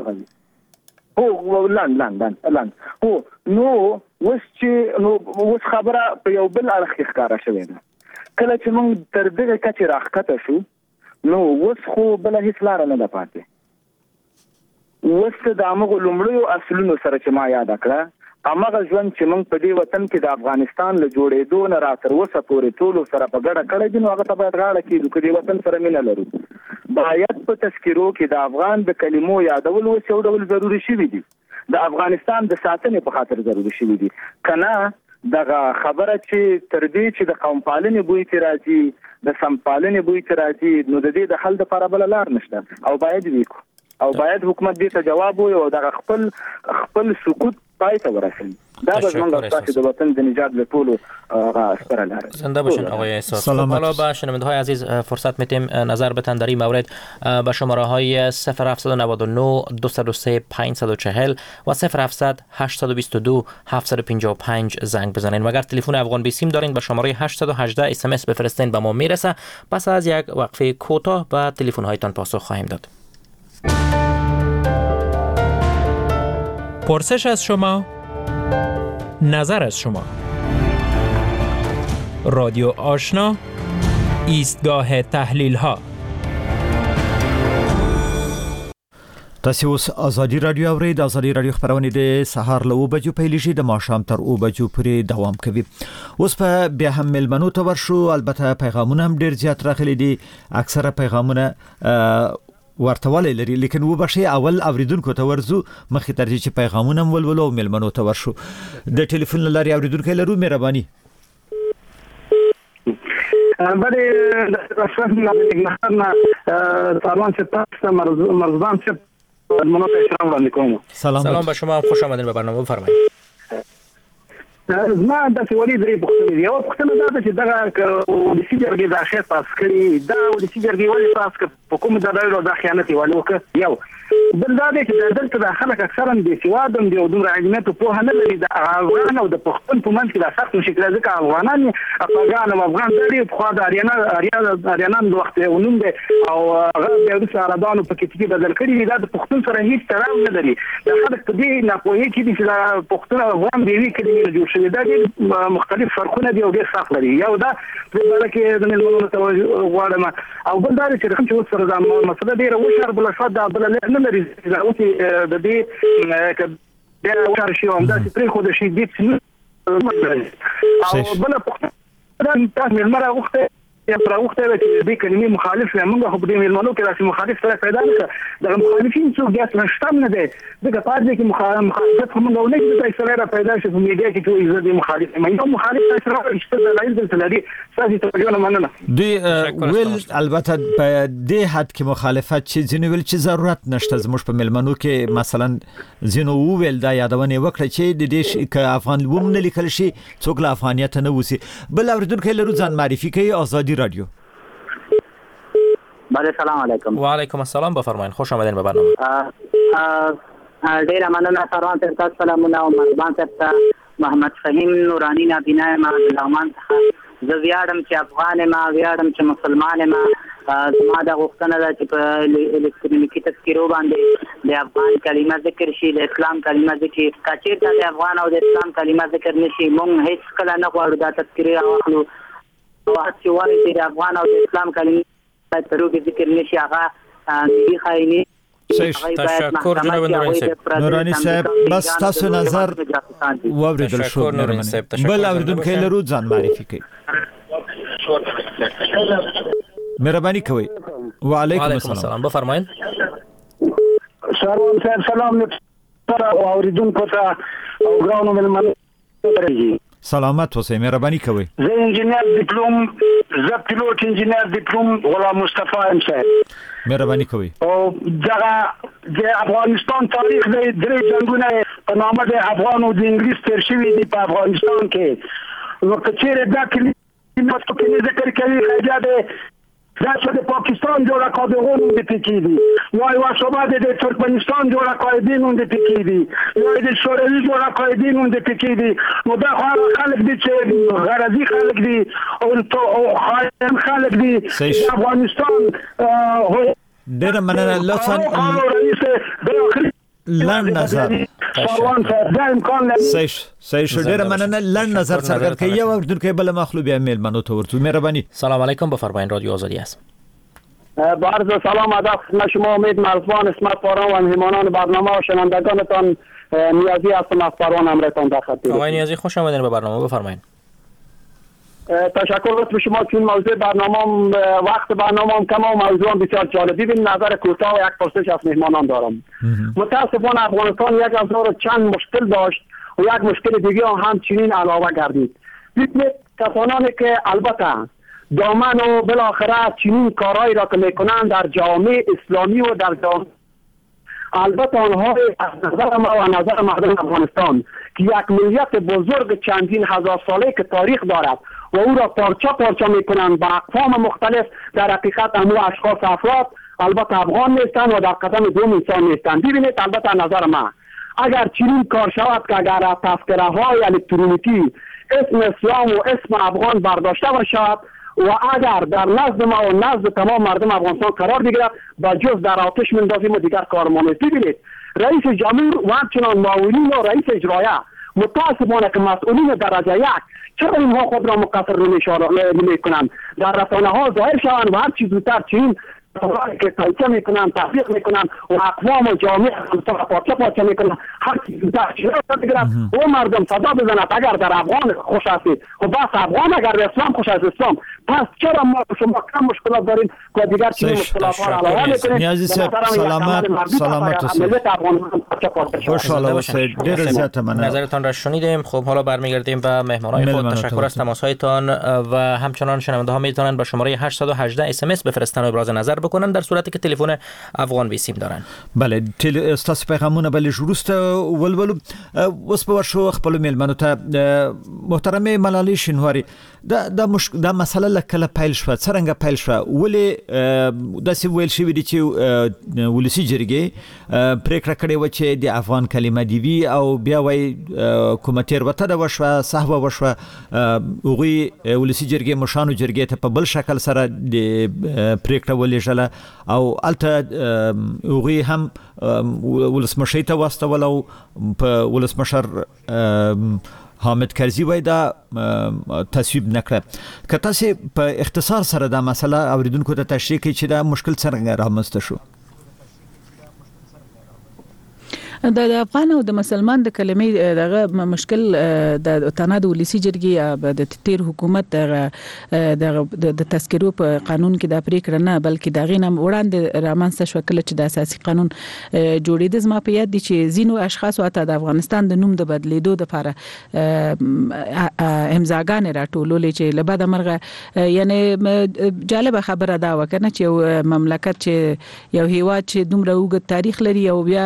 لاند نو اوس خبره په یو بل اړخ کې ښکاره شوې ده. کله چې موږ تر دغه کچې راښکته شو نو اوس خو بله هېڅ لاره نه ده پاتې. اوس د همغو لومړیو اصلونو سره چې ما یاده کړه، همغه ژوند چې موږ په دې وطن کې د افغانستان له جوړېدو نه را تر اوسه پورې ټولو سره په ګډه کړی دي، نو هغه ته باید غاړه کېږدو. که دې وطن سره مینه لرو باید په تذکرو کې د افغان د کلمو یادول اوس یو ډول ضروري شوي دي، د افغانستان د ساتنې په خاطر ضروري شوي دي. که نه دغه خبره چې تر دې چې د قوم پالنې بوی ته راځي، د سم پالنې بوی ته راځي، نو د دې د حل دپاره بله لار نشته او باید وکړو او باید حکومت دې ته جواب ووایي او دغه خپل سکوت پای ته ورسوي. دا به زموږ ستاسو د وطن د نجات له ټولو ستره لاره. زنده باشین آقای احساس. حالا به شنونده‌های عزیز فرصت میدیم نظر بدن در این مورد به شماره‌های 0799 203 540 و 0700 822 755 زنگ بزنید. اگر تلفن افغان بیسیم دارین به شماره 818 اس ام اس بفرستین به ما میرسه. پس از یک وقفه کوتاه به تلفن‌هایتان پاسخ خواهیم داد. پرسش از شما، نظر از شما. رادیو آشنا، ایستگاه تحلیل ها. تاسو اوس ازادي رادیو اورید. ازادي رادیو خبرونه د سهار له 9 بجو پیلېږي د ماښام تر 9 بجو پورې دوام کوي. اوس په بیا هم ملمنو ته ورشو. البته پیغامونه هم ډیر زیات راغلي دي. اکثره پیغامونه ورتوالی لري، لیکن و بشي اول اوریدونکو ته ورزو مخې تر دې چې پیغامونه ولولو او ملمنو ته ورشو. د ټلیفون لاري اوریدونکو لرو مهرباني. بله رسول الله سلام ستاسو مرزبان صاحب منوط احترام وړاندې کوم. سلام به شما، خوش آمدید به برنامه. بفرمایید. زما د سیوري درې پوښتنې دي. یو پوښتنه دا ده چې دغه د سیجرګي د اخر پاس کړی دا د سیجرګي ولې پاس کړ په کوم ځای د خیانت ولې وکړ. یو بل دا دی چې دلته د خلک اکثرا د سوادم دی او د علمیت په هنه لري د افغان او د پښتون په منځ کې د سخت مشکل ځکه افغانان افغان او افغان دغه په خوا د اریانا د وخت ونوم دی او هغه د عربانو په کې چې بدل کړي دا د پښتون سره هیڅ تړاو نه لري. د خلک په دې نه پوهې کې چې پښتون او افغان دی کې جوړ شوی دا مختلف فرقونه دي او ډېر سخت لري. یو دا په اړه کې د ملمنو ته غواړم او بل دا چې کوم چې سره دا مسله ډیره وشار بل شو دا بل نه لري دا او چې د دې بیا وشار شي هم داسې پرې خو د شي دې او بل پختنه تاسو ملمر غوښته پر وخته چې د کلمې مخالف یم موږ خو د ملمنو کې راسي مخالف سره پیدا نه د مخالفین څو ګاس نشته نه ده دغه پاتې کې مخالفت هم نو نه کېږي چې سره پیدا شي په میډیا کې چې عزت مخالف مې مخالف سره رښتیا د لایل د تلري ساسي توجه نه مننه دوی ویل البته په دې حد کې مخالفت چې ځینې ویل چې ضرورت نشته زموږ په ملمنو کې مثلا ځینو ویل دا یادونه وکړه چې د دې افغان ووم نه لیکل شي څوک له افغانیت نه وسی بل اوریدونکو لرو ځان معرفي کوي آزادی رادیو. بله سلام علیکم. و علیکم السلام بفرمایید خوش آمدین به برنامه. ډیر مننه سلام تاسو سلامونه او مرحبا تاسو محمد فهیم نورانی نابینا ما لغمان څخه زه ویاړم چې افغان ما ویاړم چې مسلمان ما زما د غوښتنه ده چې په الکترونیکي تذکیرو باندې د افغان کلمه ذکر شي د اسلام کلمه ذکر کچیر د افغان او د اسلام کلمه ذکر نشي مونږ هیڅ کله نه غواړو دا تذکیره واخلو او چې وایي چې د افغان او د اسلام کلمه تروګ ذکر نشي هغه دې خايني. تشکر جناب نورانی صاحب بس تاسو نظر واوریدل شو نورانی صاحب بل اوریدونکو لرو ځان معرفي کوي مهرباني کوي. وعلیکم السلام بفرمایید. سلام اوریدونکو ته او ګرانو ملمنو سلامت اوسئ مهرباني کوي. زه انجینر ډیپلوم زه پیلوټ انجینر ډیپلوم غلام مصطفی ام صاحب مهرباني کوي. او دغه د افغانستان تاریخ د درې جنگونه په نامه د افغان او د انګلیس تیر شوي دي په افغانستان کې نو که چیرې دا کلمه کې ذکر کوي خیجه ده دا چې د پاکستان جوړه قادغون د پکی دي وای واسوبه د ترکمنستان جوړه قائدین د پکی دي وای د شوروي جوړه قائدین د پکی دي نو دا خلک دي چې غرضی خلک دي او خاين خلک دي افغانستان ډېر مننه لطفا لړ نظر صحیح ډېر مننه لړ نظر څرګند کړئ یو اوریدونکو بل مخلوب یا میل منو ته ورته مهرباني. سلام علیکم بفرمایید رادیو آزادی است. با عرض سلام ادب خدمت شما امید مرزبان اسمت پاران و مهمانان برنامه و شنوندگانتان نیازی هستم از پروان امرتان در خدمت. آقای نیازی خوش آمدید به برنامه بفرمایید. تشکر لطف شما چون موضوع برنامه وقت برنامه کم و موضوع بسیار جالبی به نظر کوتاه و یک پرسش از مهمانان دارم. متاسفانه افغانستان یک از چند مشکل داشت و یک مشکل دیگه هم چنین علاوه گردید. ببینید کسانی که البته دامن و بالاخره چنین کارهایی را که میکنند در جامعه اسلامی و در جامعه البته آنها از نظر ما و نظر مردم افغانستان که یک ملیت بزرگ چندین هزار ساله که تاریخ دارد و او را پارچه پارچه میکنند با اقوام مختلف در حقیقت امو اشخاص افراد البته افغان نیستند و در قدم دوم انسان نیستند. ببینید البته نظر ما اگر چنین کار شود که اگر تذکره های الکترونیکی اسم اسلام و اسم افغان برداشته باشد و اگر در نزد ما و نزد تمام مردم افغانستان قرار بگیرد با جز در آتش میندازیم و دیگر کار ما نیست. ببینید رئیس جمهور و همچنان معاونین و رئیس اجرایه متاسفانه که مسئولین درجه یک چرا اینها خود را مقصر نمی‌کنند در رسانه ها ظاهر شوند و هر چیز زودتر چین که توجیه میکنن تحقیق میکنن و اقوام و جامعه پارچه پارچه میکنن هر چیز زودتر و مردم صدا بزند اگر در افغان خوش هستید و بس افغان اگر در اسلام خوش است اسلام پس چرا ما شما کم مشکلات داریم که دیگر چیز مشکلات ها علاوه میکنیم. نیازی صاحب سلامت خوشحال باشید. دیر زیاد مننه. نظرتان را شنیدیم. خب حالا برمیگردیم به مهمانان خود. تشکر از تماس‌هایتان و همچنان شنونده ها میتونن به شماره 818 اس ام اس بفرستن و ابراز نظر بکنن در صورتی که تلفن افغان ویسیم دارن. بله تاسو پیغامونه بل جوړسته ولولو اوس په ورشو خپل میلمنو ته محترمه ملالۍ شینواری دا مسله لکه پیل شو څنګه پیل شو ولې د سی ویل شي دي چې ولسی جرګې پریکړه کړې و چې د افغان کلمه دی وی او بیا وای کومه تیر وته د وشو صحبه وشو اوغي ولسی جرګې مشانو جرګې ته په بل شکل سره د پریکړه ولېژله او الته اوغي هم ولسمشر ته واستول او په ولسمشر حامد کرزی وای دا تصویب نکړه. که تاسو په اختصار سره دا مسله اوریدونکو ته تشریح کړئ چې دا مشکل څنګه رامنځته شو. د افغان او د مسلمان د کلمې دغه مشکل د تناد ولسی جرګي د تیر حکومت د تذکرو په قانون کې د پریکړه نه بلکې د غینم وړاندې رامنځته شو کله چې د اساسي قانون جوړېد. زما په یاد دي چې زینو اشخاص او د افغانستان د نوم د بدلیدو لپاره امضاګان راټولولې چې لبا د مرغه یعنی جالب خبره دا وکنه چې مملکت چې یو هیواد چې دومره وګ تاریخ لري او بیا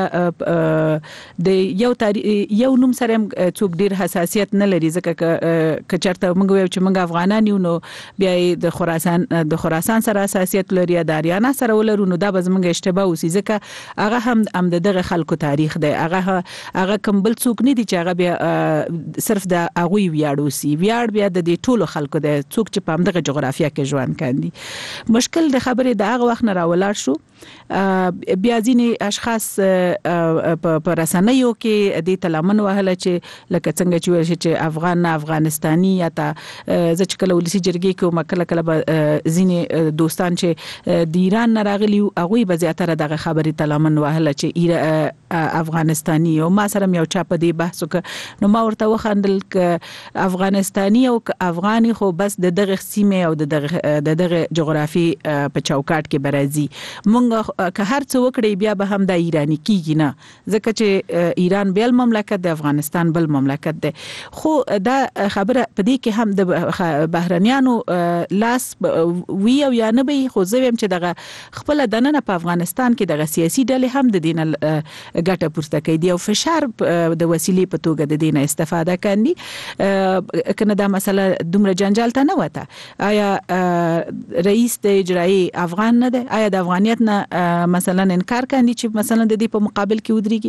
د یو نوم سره څوک ډیر حساسیت نه لري ځکه کچرته موږ یو چې موږ افغانان یو نو بیا د خراسان سره حساسیت لري د اریانا سره ولرو نو دا به موږ اشتباه وسی ځکه هغه هم دغه خلکو تاریخ دی هغه کوم بل څوک نه دي چې هغه بیا صرف د اغوی ویاړوسی ویاړ بیا د دې ټولو خلکو دی څوک چې په همدغه جغرافیه کې ژوند کوي. مشکل د خبرې د هغه وخت نه راولاړ شو بیا ځینې اشخاص په رسنیو کې د تلمن وهله چې لکه څنګه چې ویل چې افغان نه افغانستاني یا تا ځکه کله ولسی جرګي کې مکله کله ځینې دوستان چې د ایران نه راغلي هغه به زیاتره دغه خبرې تلمن وهله چې افغانستاني او ما سره یو چا په دې بحث وکړ نو ما ورته وخندل ک افغانستاني او افغاني خو بس دغه سیمه او دغه جغرافي په چوکاټ کې برازي مونږ که هر څه وکړي بیا به هم د ایرانی کیږي نه ځکه چې ایران بیل مملکت د افغانستان بل مملکت دی. خو دا خبره په دې کې هم د بهرنیانو لاس وی او یا نه به خو زه هم چې دغه خپل دننه په افغانستان کې دغه سیاسي ډلې هم د دین ګټه پورته کوي دی او فشار د وسیلې په توګه د دین استفاده کوي کنه دا مسله دومره جنجال ته نه وته. آیا رئیس د اجرایی افغان نه دی؟ آیا د افغانیت نه مثلا انکار کوي چې مثلا د دې په مقابل کې ودرېږي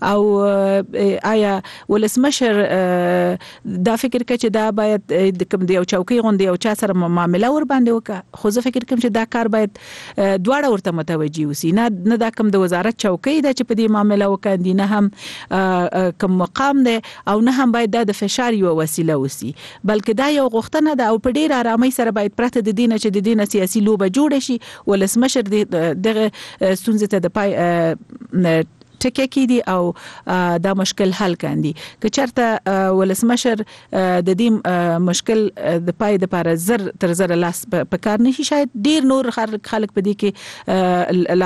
او آیا ولسمشر دا فکر کوي چې دا باید د کوم دی او چوکۍ غونډه او چا سره معامله ور باندې وکړه خو زه فکر کوم چې دا کار باید دواړه ورته متوجي وسی نه دا کوم د وزارت چوکۍ دا چې په دې معامله وکړي نه هم کوم مقام دی او نه هم باید د فشار یو وسیله وسی بلکې دا یو غوښتنه ده او په ډیر آرامۍ سره باید پرته د دینه چې د دینه سیاسي لوبه جوړ شي ولسمشر دغه ستونزې ته د پای ټکی کیدی او دا مشکل حل کاندي که چرته ولسمشر د دې مشکل د پای د لپاره زر تر زر لاس په کار نشي شاید ډیر نور خلک په دې کې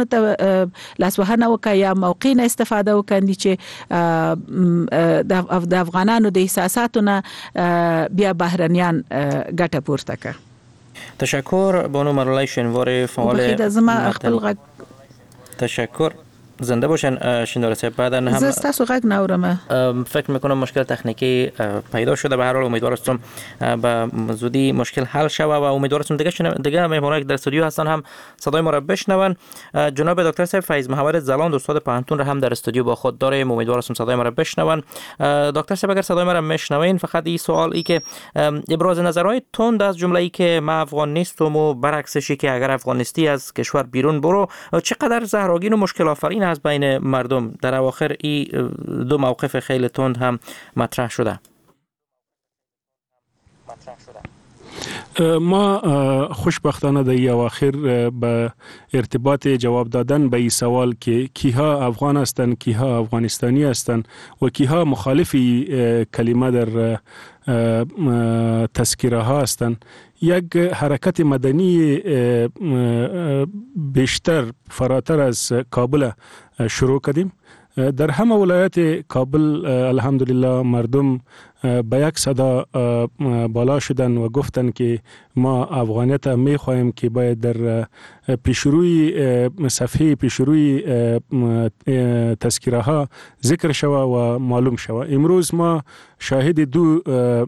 لاسوهنه وکړي یا موقع نه استفاده وکړي چې د افغانانو د احساساتو نه بیا بهرنیان ګټه پورته کوي. تشکر بانو مرالای شنوار فعال تشکر زنده باشن شیندار صاحب. بعدن هم زستاسو غږ ناورم فکر میکنم مشکل تکنیکی پیدا شده به هر حال امیدوار هستم به زودی مشکل حل شود و امیدوار هستم دیگه مهمانان که در استودیو هستن هم صدای ما را بشنون. جناب دکتر صاحب فیض محمد زلاند استاد پانتون را هم در استودیو با خود داریم امیدوار هستم صدای ما را بشنون. دکتر صاحب اگر صدای ما را میشنوین فقط این سوال ای که ابراز نظرهای تند از جمله ای که ما افغان نیستم و برعکسشی که اگر افغان نیستی از کشور بیرون برو چقدر زهرآگین و مشکل آفرین از بین مردم در اواخر این دو موقف خیلی تند هم مطرح شده. ما خوشبختانه در این اواخر به ارتباط جواب دادن به این سوال که کیها افغان هستند کیها افغانستانی هستند و کیها مخالفی کلمه در تذکره ها هستند یک حرکت مدنی بیشتر فراتر از کابل شروع کردیم. در همه ولایت کابل الحمدلله مردم به یک صدا بالا شدن و گفتن که ما افغانیت می خواهیم که باید در پیشروی صفحه پیشروی تذکره ها ذکر شود و معلوم شود. امروز ما شاهد دو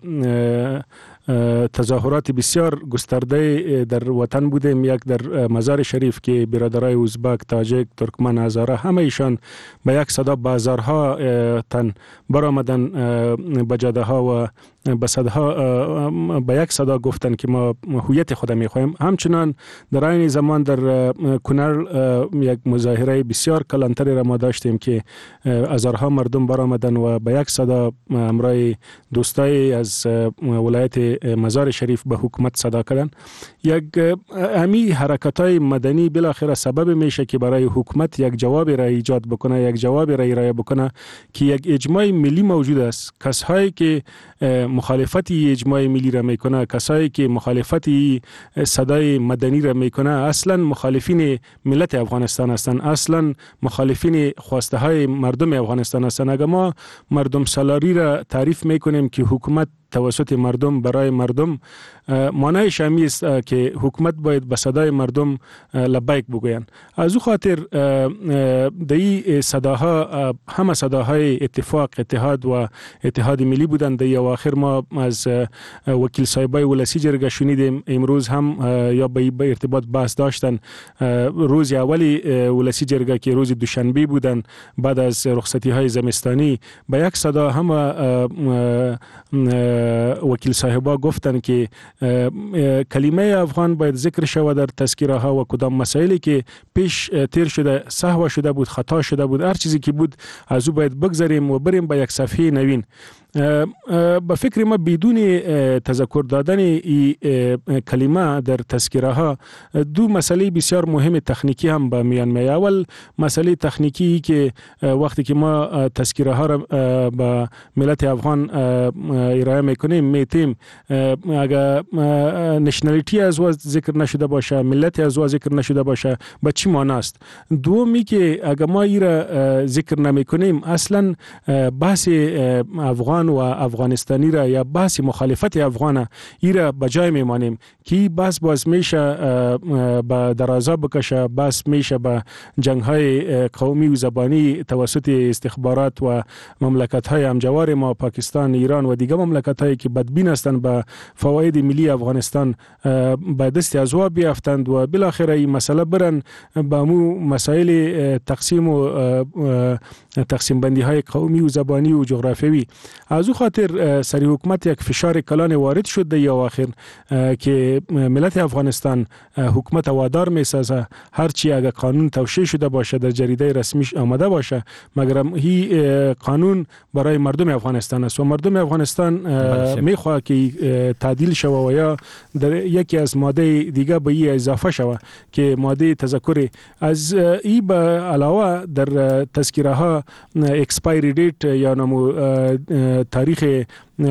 تظاهرات بسیار گسترده در وطن بودیم. یک در مزار شریف که برادرای ازبک، تاجک، ترکمن، هزاره همه ایشان به یک صدا بازارها تن برآمدن به جاده ها و به یک صدا گفتن که ما هویت خود میخوایم. همچنان در این زمان در کنر یک مظاهره بسیار کلانتری را ما داشتیم که هزارها مردم برآمدن و به یک صدا همراه دوستای از ولایت مزار شریف به حکومت صدا کردن. یک امی حرکت‌های مدنی بالاخره سبب میشه که برای حکومت یک جواب را ایجاد بکنه، یک جواب را ارائه بکنه که یک اجماع ملی موجود است. کسایی که مخالفت اجماع ملی را میکنه، کسایی که مخالفت صدای مدنی را میکنه، اصلا مخالفین ملت افغانستان هستند، اصلا مخالفین خواسته های مردم افغانستان هستند. اگر ما مردم سالاری را تعریف میکنیم که حکومت توسط مردم برای مردم، معنیش همی است که حکومت باید به صدای مردم لبیک بگویند. از او خاطر دی صداها همه صداهای اتفاق، اتحاد و اتحاد ملی بودند. دی اواخر ما از وکیل صاحبای ولسی جرگه شنیدیم، امروز هم یا به ارتباط بحث داشتن. روز اولی ولسی جرگه که روز دوشنبه بودن بعد از رخصتی های زمستانی، به یک صدا هم وکیل صاحبا گفتن که کلمه افغان باید ذکر شود در تذکره ها و کدام مسائلی که پیش تیر شده، سهو شده بود، خطا شده بود، هر چیزی که بود از او باید بگذاریم و بریم به یک صفحه نوین. به فکر ما بدون تذکر دادن ای کلمه در تذکره ها دو مسئله بسیار مهم تکنیکی هم به میان می. اول مسئله تکنیکی که وقتی که ما تذکره ها را به ملت افغان ارائه میکنیم میتیم اگر نشنالیتی از او ذکر نشده باشه، ملت از او ذکر نشده باشه، به چی معنی است؟ دومی که اگر ما ای را ذکر نمیکنیم اصلا بحث افغان و افغانستانی را یا بحث مخالفت افغان ای را بجای میمانیم که بحث باز میشه به درازا بکشه، بحث میشه به جنگ های قومی و زبانی توسط استخبارات و مملکت های همجوار ما، پاکستان، ایران و دیگر مملکت هایی که بدبین هستند به فواید ملی افغانستان به دست از او بیافتند و بالاخره این مسئله برن به مو مسائل تقسیم بندی های قومی و زبانی و جغرافیایی. از او خاطر سری حکومت یک فشار کلان وارد شد در اواخر که ملت افغانستان حکومت وادار میسازه هرچی اگر قانون توشیح شده باشه در جریده رسمیش آمده باشه، مگر هی قانون برای مردم افغانستان است و مردم افغانستان میخواه که تعدیل شوه و یا در یکی از ماده دیگه به ای اضافه شوه که ماده تذکر از ای به علاوه در تذکره ها اکسپایری دیت یا نمو تاریخ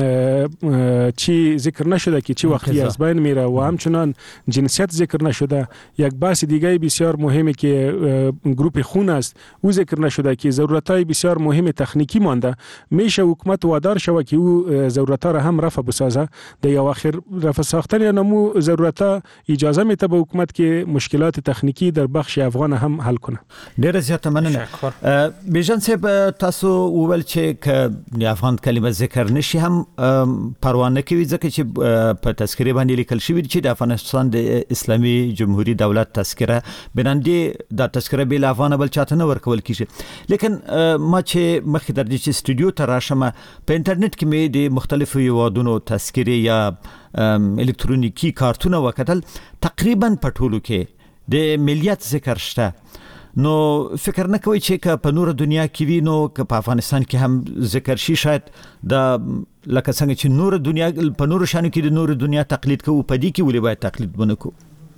چی ذکر نشده که چی وقتی از بین میره و همچنان جنسیت ذکر نشده. یک بحث دیگه بسیار مهمه که گروپ خون است او ذکر نشده که ضرورتای بسیار مهم تکنیکی مانده. میشه حکومت وادار شوه که او ضرورتا را هم رفع بسازه. در اواخر رفع ساختن یا نمو ضرورتا اجازه میته به حکومت که مشکلات تکنیکی در بخش افغان هم حل کنه. ډیر زیاته مننه. بیژن صاحب تاسو وویل چې د افغان کلمه ذکر نشي هم پروانه کوي ځکه چې په تذکره باندې لیکل شوی چې د افغانستان د اسلامي جمهوریت دولت تذکره بناندې د تذکره بل افغان بل چاته نه ورکول کیږي. لیکن ما چې مخکې در دې استودیو ته راشم په انټرنیټ کې مې د مختلفو یوادونو تذکره یا الکترونیکی کارتونه وکتل، تقریبا په ټولو کې د ملیت ذکر شته. نو فکر نه کوي چې په نور دنیا کې وي نو په افغانستان کې هم ذکر شي شاید د لکه څنګه چې نور دنیا په نور شانو کې د نور دنیا تقلید کوو په دې کې ولې باید تقلید ونکو؟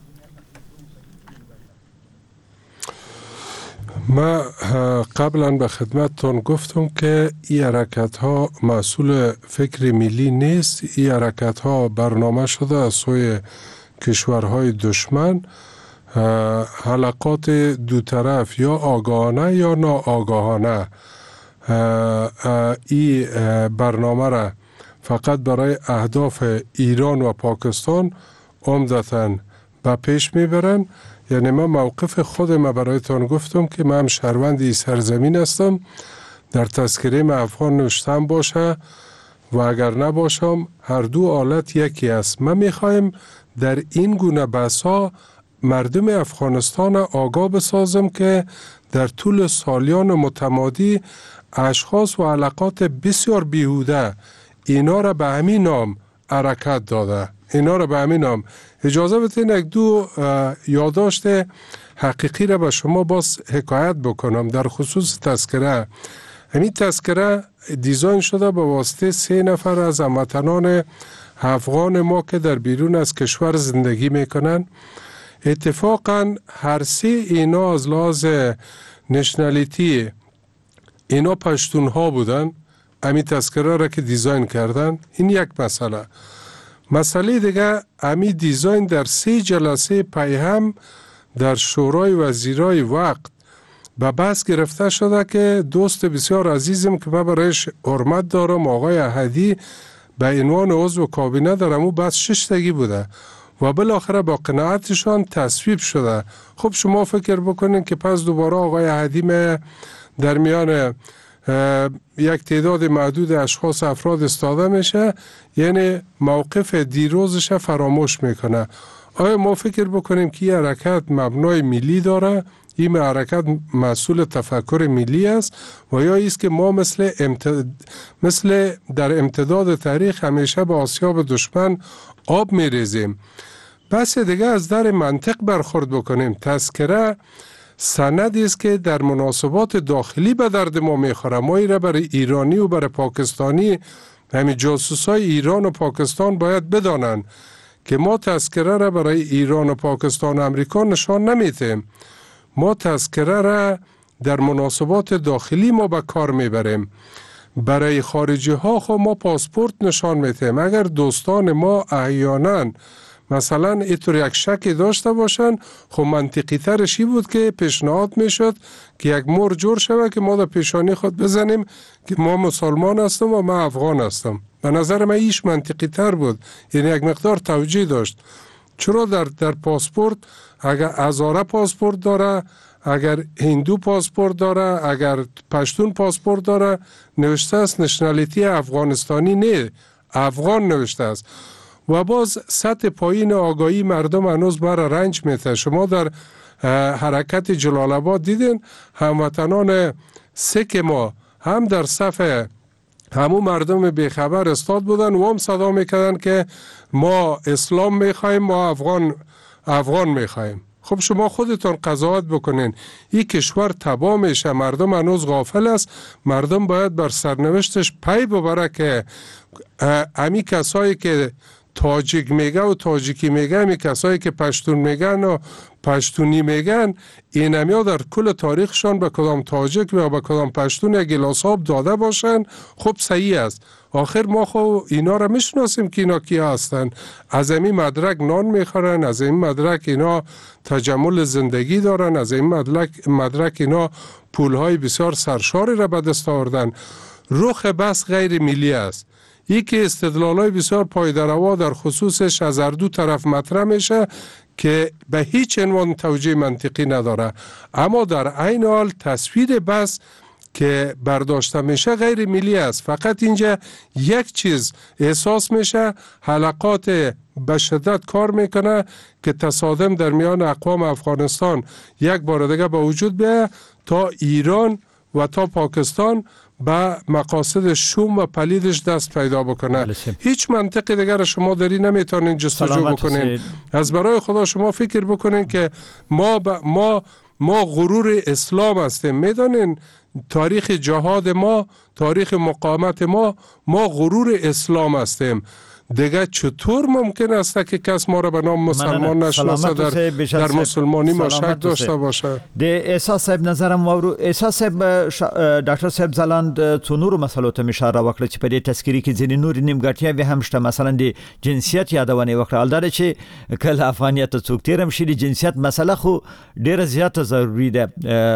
ما قبلا به خدمتتون گفتم که این حرکت ها مسئول فکر ملی نیست. این حرکت ها برنامه شده از سوی کشورهای دشمن، حلقات دو طرف یا آگاهانه یا ناآگاهانه این برنامه را فقط برای اهداف ایران و پاکستان عمدتاً به پیش میبرن. یعنی من موقف خودم برایتان گفتم که من هم شهروند سرزمین هستم، در تذکره افغان نوشتم باشه و اگر نباشم هر دو حالت یکی است. ما میخوایم در این گونه بحث‌ها مردم افغانستان آگاه بسازم که در طول سالیان متمادی اشخاص و علاقات بسیار بیهوده اینا را به همین نام حرکت داده. اینا را به همین نام. اجازه بدین یک دو یادداشت حقیقی را به شما باز حکایت بکنم در خصوص تذکره. همین تذکره دیزاین شده به واسطه 3 نفر از هموطنان افغان ما که در بیرون از کشور زندگی میکنن. اتفاقا هر 3 اینا از لحاظ نشنالیتی اینا پشتون ها بودن. همین تذکره را که دیزاین کردن. این یک مسئله. مسئله دیگه همین دیزاین در 3 جلسه پیهم در شورای وزیرای وقت به بحث گرفته شده که دوست بسیار عزیزم که من برایش حرمت دارم آقای احدی به عنوان عضو کابینه در همون بحث 6 تگی بوده و بالاخره با قناعتشان تصویب شده. خب شما فکر بکنین که پس دوباره آقای احدی در میان یک تعداد محدود اشخاص افراد استاده میشه، یعنی موقف دیروزش فراموش میکنه. آیا ما فکر بکنیم که این حرکت مبنای ملی داره؟ این حرکت مسئول تفکر ملی است و یا ایست که ما مثل در امتداد تاریخ همیشه به آسیاب دشمن آب میریزیم؟ بس دیگه از در منطق برخورد بکنیم. تذکره سندی است که در مناسبات داخلی به درد ما میخوره. ما ایره برای ایرانی و برای پاکستانی، همین جاسوسای ایران و پاکستان باید بدانن که ما تذکره را برای ایران و پاکستان و امریکا نشان نمیتیم. ما تذکره را در مناسبات داخلی ما به کار میبریم. برای خارجی ها خب ما پاسپورت نشان میتیم. اگر دوستان ما احیانا مثلا اینطور یک شکی داشته باشن، خب منطقی ترش بود که پیشنهاد میشد که یک مور جور شود که ما در پیشانی خود بزنیم که ما مسلمان هستم و ما افغان هستم. به نظر من ایش منطقی تر بود، یعنی یک مقدار توجیه داشت. چرا در پاسپورت اگر هزاره پاسپورت داره، اگر هندو پاسپورت داره، اگر پشتون پاسپورت داره، نوشته است نشنالیتی افغانستانی، نه افغان نوشته است. و باز سطح پایین آگاهی مردم هنوز برای رنج میته. شما در حرکت جلال آباد دیدین هموطنان سیک ما هم در صف همون مردم بیخبر استاد بودن و هم صدا میکردن که ما اسلام میخوایم، ما افغان میخوایم. خب شما خودتون قضاوت بکنین. این کشور تباه میشه، مردم هنوز غافل است. مردم باید بر سرنوشتش پی ببره که امی کسایی که تاجیک میگه و تاجیکی میگه، امی کسایی که پشتون میگن و پشتونی میگن، این همیا در کل تاریخشان به کدام تاجیک و به کدام پشتون یک گلاس آب داده باشن، خب صحیح است. آخر ما خب اینا را میشناسیم که اینا کیا هستن. از این مدرک نان میخورن، از این مدرک اینا تجمل زندگی دارن، از این مدرک اینا پولهای بسیار سرشاری را به دست آوردن. رخ بس غیر ملی است. یکی استدلالای بسیار پایداروا در خصوصش از هر دو طرف مطرح میشه که به هیچ عنوان توجیه منطقی نداره، اما در عین حال تصویر بس که برداشته میشه غیر ملی است. فقط اینجا یک چیز احساس میشه، حلقات به شدت کار میکنه که تصادم در میان اقوام افغانستان یک بار دیگه به وجود بیاید تا ایران و تا پاکستان به مقاصد شوم و پلیدش دست پیدا بکنه. هیچ منطق دیگر شما داری نمیتونین جستجو بکنین. از برای خدا شما فکر بکنین که ما غرور اسلام هستیم. میدونین تاریخ جهاد ما، تاریخ مقاومت ما غرور اسلام هستیم. دیگه چطور ممکن است که کس ما را به نام مسلمان نشناسه، در مسلمانی ما شک داشته باشه؟ د احساس صاحب نظرم وورو. احساس صاحب ډاکټر صاحب ځلاند څو نورو مسلو ته اشاره وکړه چې په دې تذکری کې ځینې نور نیمګړتیاوې هم شته، مثلا د جنسیت یادونه وکړه. البته چې کله افغانیت څوک تیرم شي د جنسیت مسله خو ډیره زیاته ضروری ده،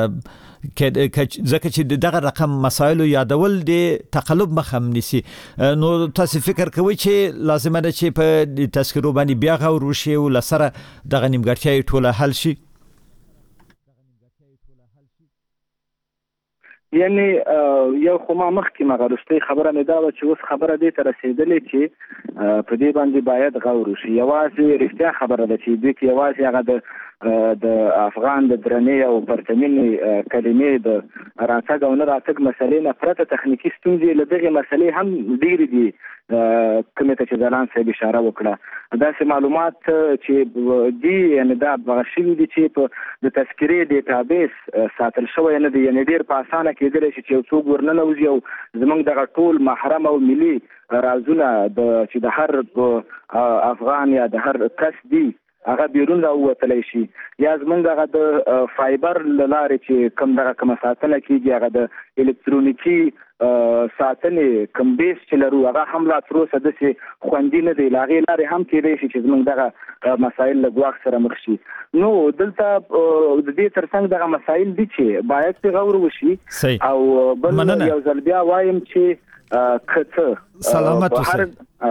ځکه چې دغه رقم مسایل یادول د تقلب مخه نیسي. نو تاسو فکر کوئ چې لازمه ده چې په تذکرو باندې بیا غور وشي او لسره دغه نیمګړتیاوې ټوله حل شي؟ یعنی یو خو ما مخکې مغرستي خبره مې دا و چې اوس خبره دې ته رسیدلې چې په دې باندې باید غور وشي. یوازې رښتیا خبره ده چې دې کې یوازې هغه د افغان د درنې او پرتمینې کلمې د راتګ او نه راتګ مسلې نه پرته تخنیکي ستونزې له دغې مسلې هم ډېرې دي کومه ته چې ځلان صاحب اشاره وکړه دا سه معلومات چې دی یعنی دا بغشي دي چې په د تذکرې ډیټابیس ساتل شوی نه دی یعنی ډیر په اسانه کېدل شي چې څوک ورننه وځي او زمونږ دغه ټول محرم او ملي رازونه چې د هر افغان یا د هر کس دی هغه بیرون راوتلی شي یا زمونږ هغه د فایبر له لارې چې کوم ساتنه کېږي هغه د الکترونیکي ساتنې کوم بیس چې لرو هغه هم لا تر اوسه داسې خوندي نه دی له هغې لارې هم کېدی شي چې زمونږ دغه مسایل له ګواښ سره مخ شي نو دلته د دې تر څنګ دغه مسایل دي چې باید پرې غور وشي او بل یو ځل بیا وایم چې سلامت اوسه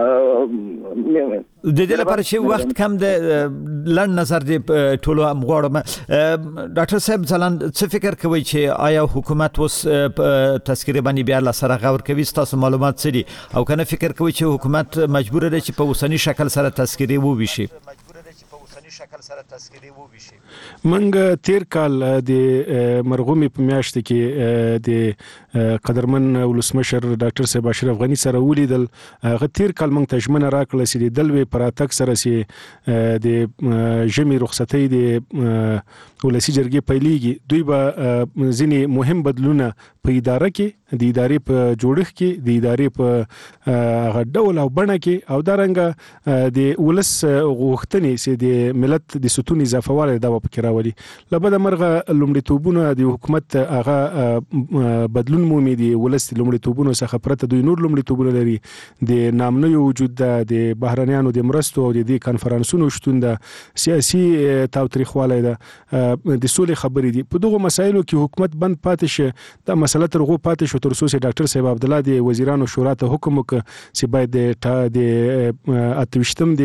د دې لپاره چې وخت کم دی لړ نظر دی ټولو غواړم ډاکټر صاحب ځلان څه فکر کوي چې آیا حکومت اوس تذکره باندې بیا لا سره غور کوي تاسو معلومات څه دي او کنه فکر کوي چې حکومت مجبور دی چې په اوسنی شکل سره تذکره وویشي منګ تیر کال د مرغومي په میاشت کې د قدرمن ولسمشر ډاکټر صاحب اشرف غنی سره ولیدل غ تیر کال منګ تجمنه راکړه چې د دلوي پراتک سره چې د جمی رخصتي د ولسی جرګې پیلېږي دوی به ځینی مهم بدلونه په اداره کې د ادارې په جوړښت کې د ادارې په غډول او بڼه کې او دارنګه د ولس غوښتنې چې د ملت د ستون اضافهواله دا په راولي لبد مرغه لومړیتوبونه د حکومت هغه بدلون مومي دي ولس لومړیتوبونه څخه پرته دوی نور لومړیتوبونه لري د نامنوي وجود د بهرانيانو د مرستو او د کانفرنسونو شتون د سیاسي تاوتریخواله ده د سولې خبرې دي په دغه مسایلو کې حکومت بند پاتې شه د مسله تر غو پاتې شو تر څو چې ډاکټر صاحب عبد الله د وزیرانو شورا ته حکم وکړ چې باید د اتوشتم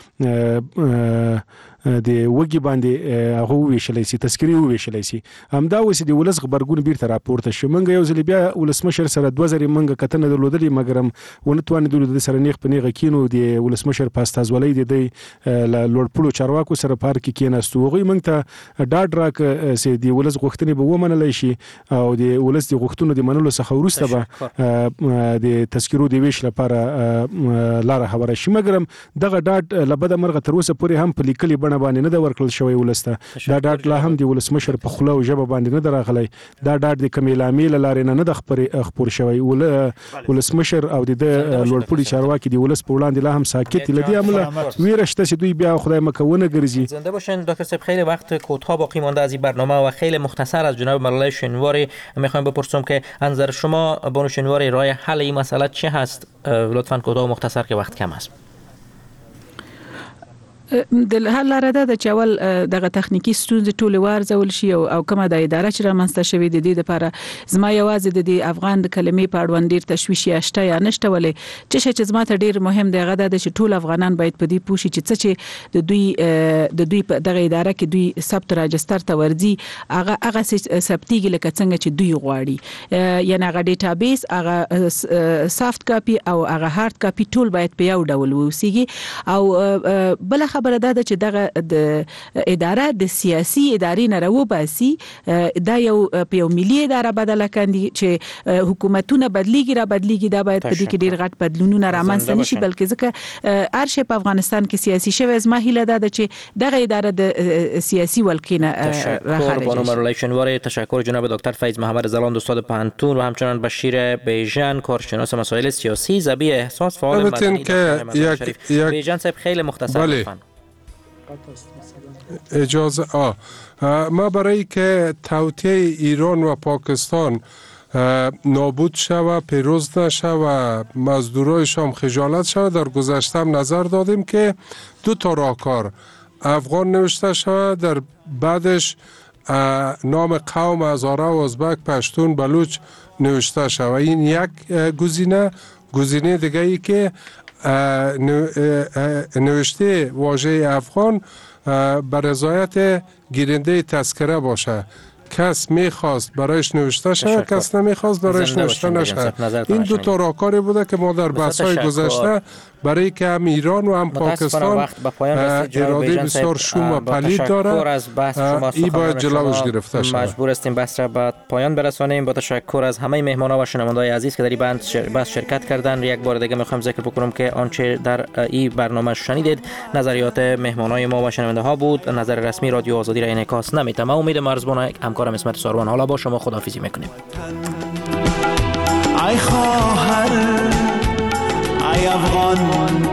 د وګي باندې هغه ویشلې سي تذکری ویشلې سي همدا وسې د ولس خبرګون بیرته راپورته شو منګ یو ځل بیا ولسمشر سره 2000 منګ کتنه درلودلې مګرم ونتوانې درلود سره نیغ په نیغه کینو د ولسمشر پاستازولې د لوړپړو چارواکو سره پارک کېناستو غوي منګ ته ډاډ راک سي د ولس غوښتنې به ومنل شي او د ولس د غوښتنو د منلو څخه ورسته به د تذکرو د ویش لپاره لار خبره شي مګرم دغه ډاډ لبد مرغه تر اوسه پورې هم په لیکلي بڼه باندې نه د ورکل شوی ولسته دا ډاډ لا هم د ولسمشر په خله او ژبه باندې نه دراغلی دا ډاډ د کمیلامي لارې نه د خبر شوی ولسمشر او د لوړپوړي چارواکي د ولس په وړاندې لا هم ساکت لدی عمله ویرشته چې دوی بیا خدای مکونه ګرځي زنده باشین دکتر صاحب خیلی وقت کوتاه باقی مانده از این برنامه و خیلی مختصر از جناب ملالای شنواری میخوایم بپرسم که از نظر شما بانو شنواری راه حل این مسئله چه هست لطفاً کوتاه و مختصر که وقت کم است د حل لاره ده چې اول دغه تخنیکی ستونزې ټول ورزول شي او کومه د اداره چې رامنځته شوې د دې لپاره زما یوازې د افغان د کلمې په اړوند ډیر تشویش یاشته یا نشته ولې چې زما ته ډیر مهم دی غدا د چې ټول افغانان باید په دې پوښي چې د دوی په دغه اداره کې دوی ثبت راجستر ته ورځي هغه ثبتيږي لکه څنګه چې دوی غواړي یعنی هغه ډیټابیس هغه سافت کاپی او هغه هارد کاپی ټول باید په یو ډول ووسیږي او بل خبره ده چې دغه د اداره د سیاسي ادارې نه راوباسي دا یو په یو ملي اداره بدله کړي چې حکومتونه بدليږي دا باید په دې کې ډیر غټ بدلونونه رامنځته نشي بلکې ځکه ارشه په افغانستان کې سیاسي شوی زما هیله ده چې دغه اداره د سیاسي ولکینه تشکر بانو ملالای شنواری تشکر جناب دکتر فیض محمد زلاند استاد پهنتون و همچنان بشیر بیژن کارشناس مسائل سیاسی ذبی احساس فعال مدنی بیژن صاحب خیلی مختصر لطفاً اجازه ما برای که توطئه ایران و پاکستان نابود شود پیروز نشود و مزدورایش هم خجالت شود در گذشته هم نظر دادیم که دو تا راهکار افغان نوشته شود در بعدش نام قوم هزاره و ازبک پشتون بلوچ نوشته شود این یک گزینه دیگه ای که نوشته واژه افغان بر رضایت گیرنده تذکره باشه کس میخواست برایش نوشته شد کس نمیخواست برایش نوشته نشد این دو تا راهکاری بوده که ما در بحث‌های گذشته برای که هم ایران و هم پاکستان اراده بسیار شوم و پلید داره. این باید جلوش گرفته شود. مجبور هستیم بحث را به پایان برسانیم. با تشکر از همه مهمانان و شنوندگان عزیز که در این بحث شرکت کردند. یک بار دیگه میخوام ذکر بکنم که آنچه در این برنامه شنیدید نظریات مهمانان ما و شنونده ها بود. نظر رسمی رادیو آزادی را انعکاس نمی‌کنه. ما امید مرزبان همکارم اسمت ساروان حالا با شما خداحافظی میکنیم. ای خواهر ای افغان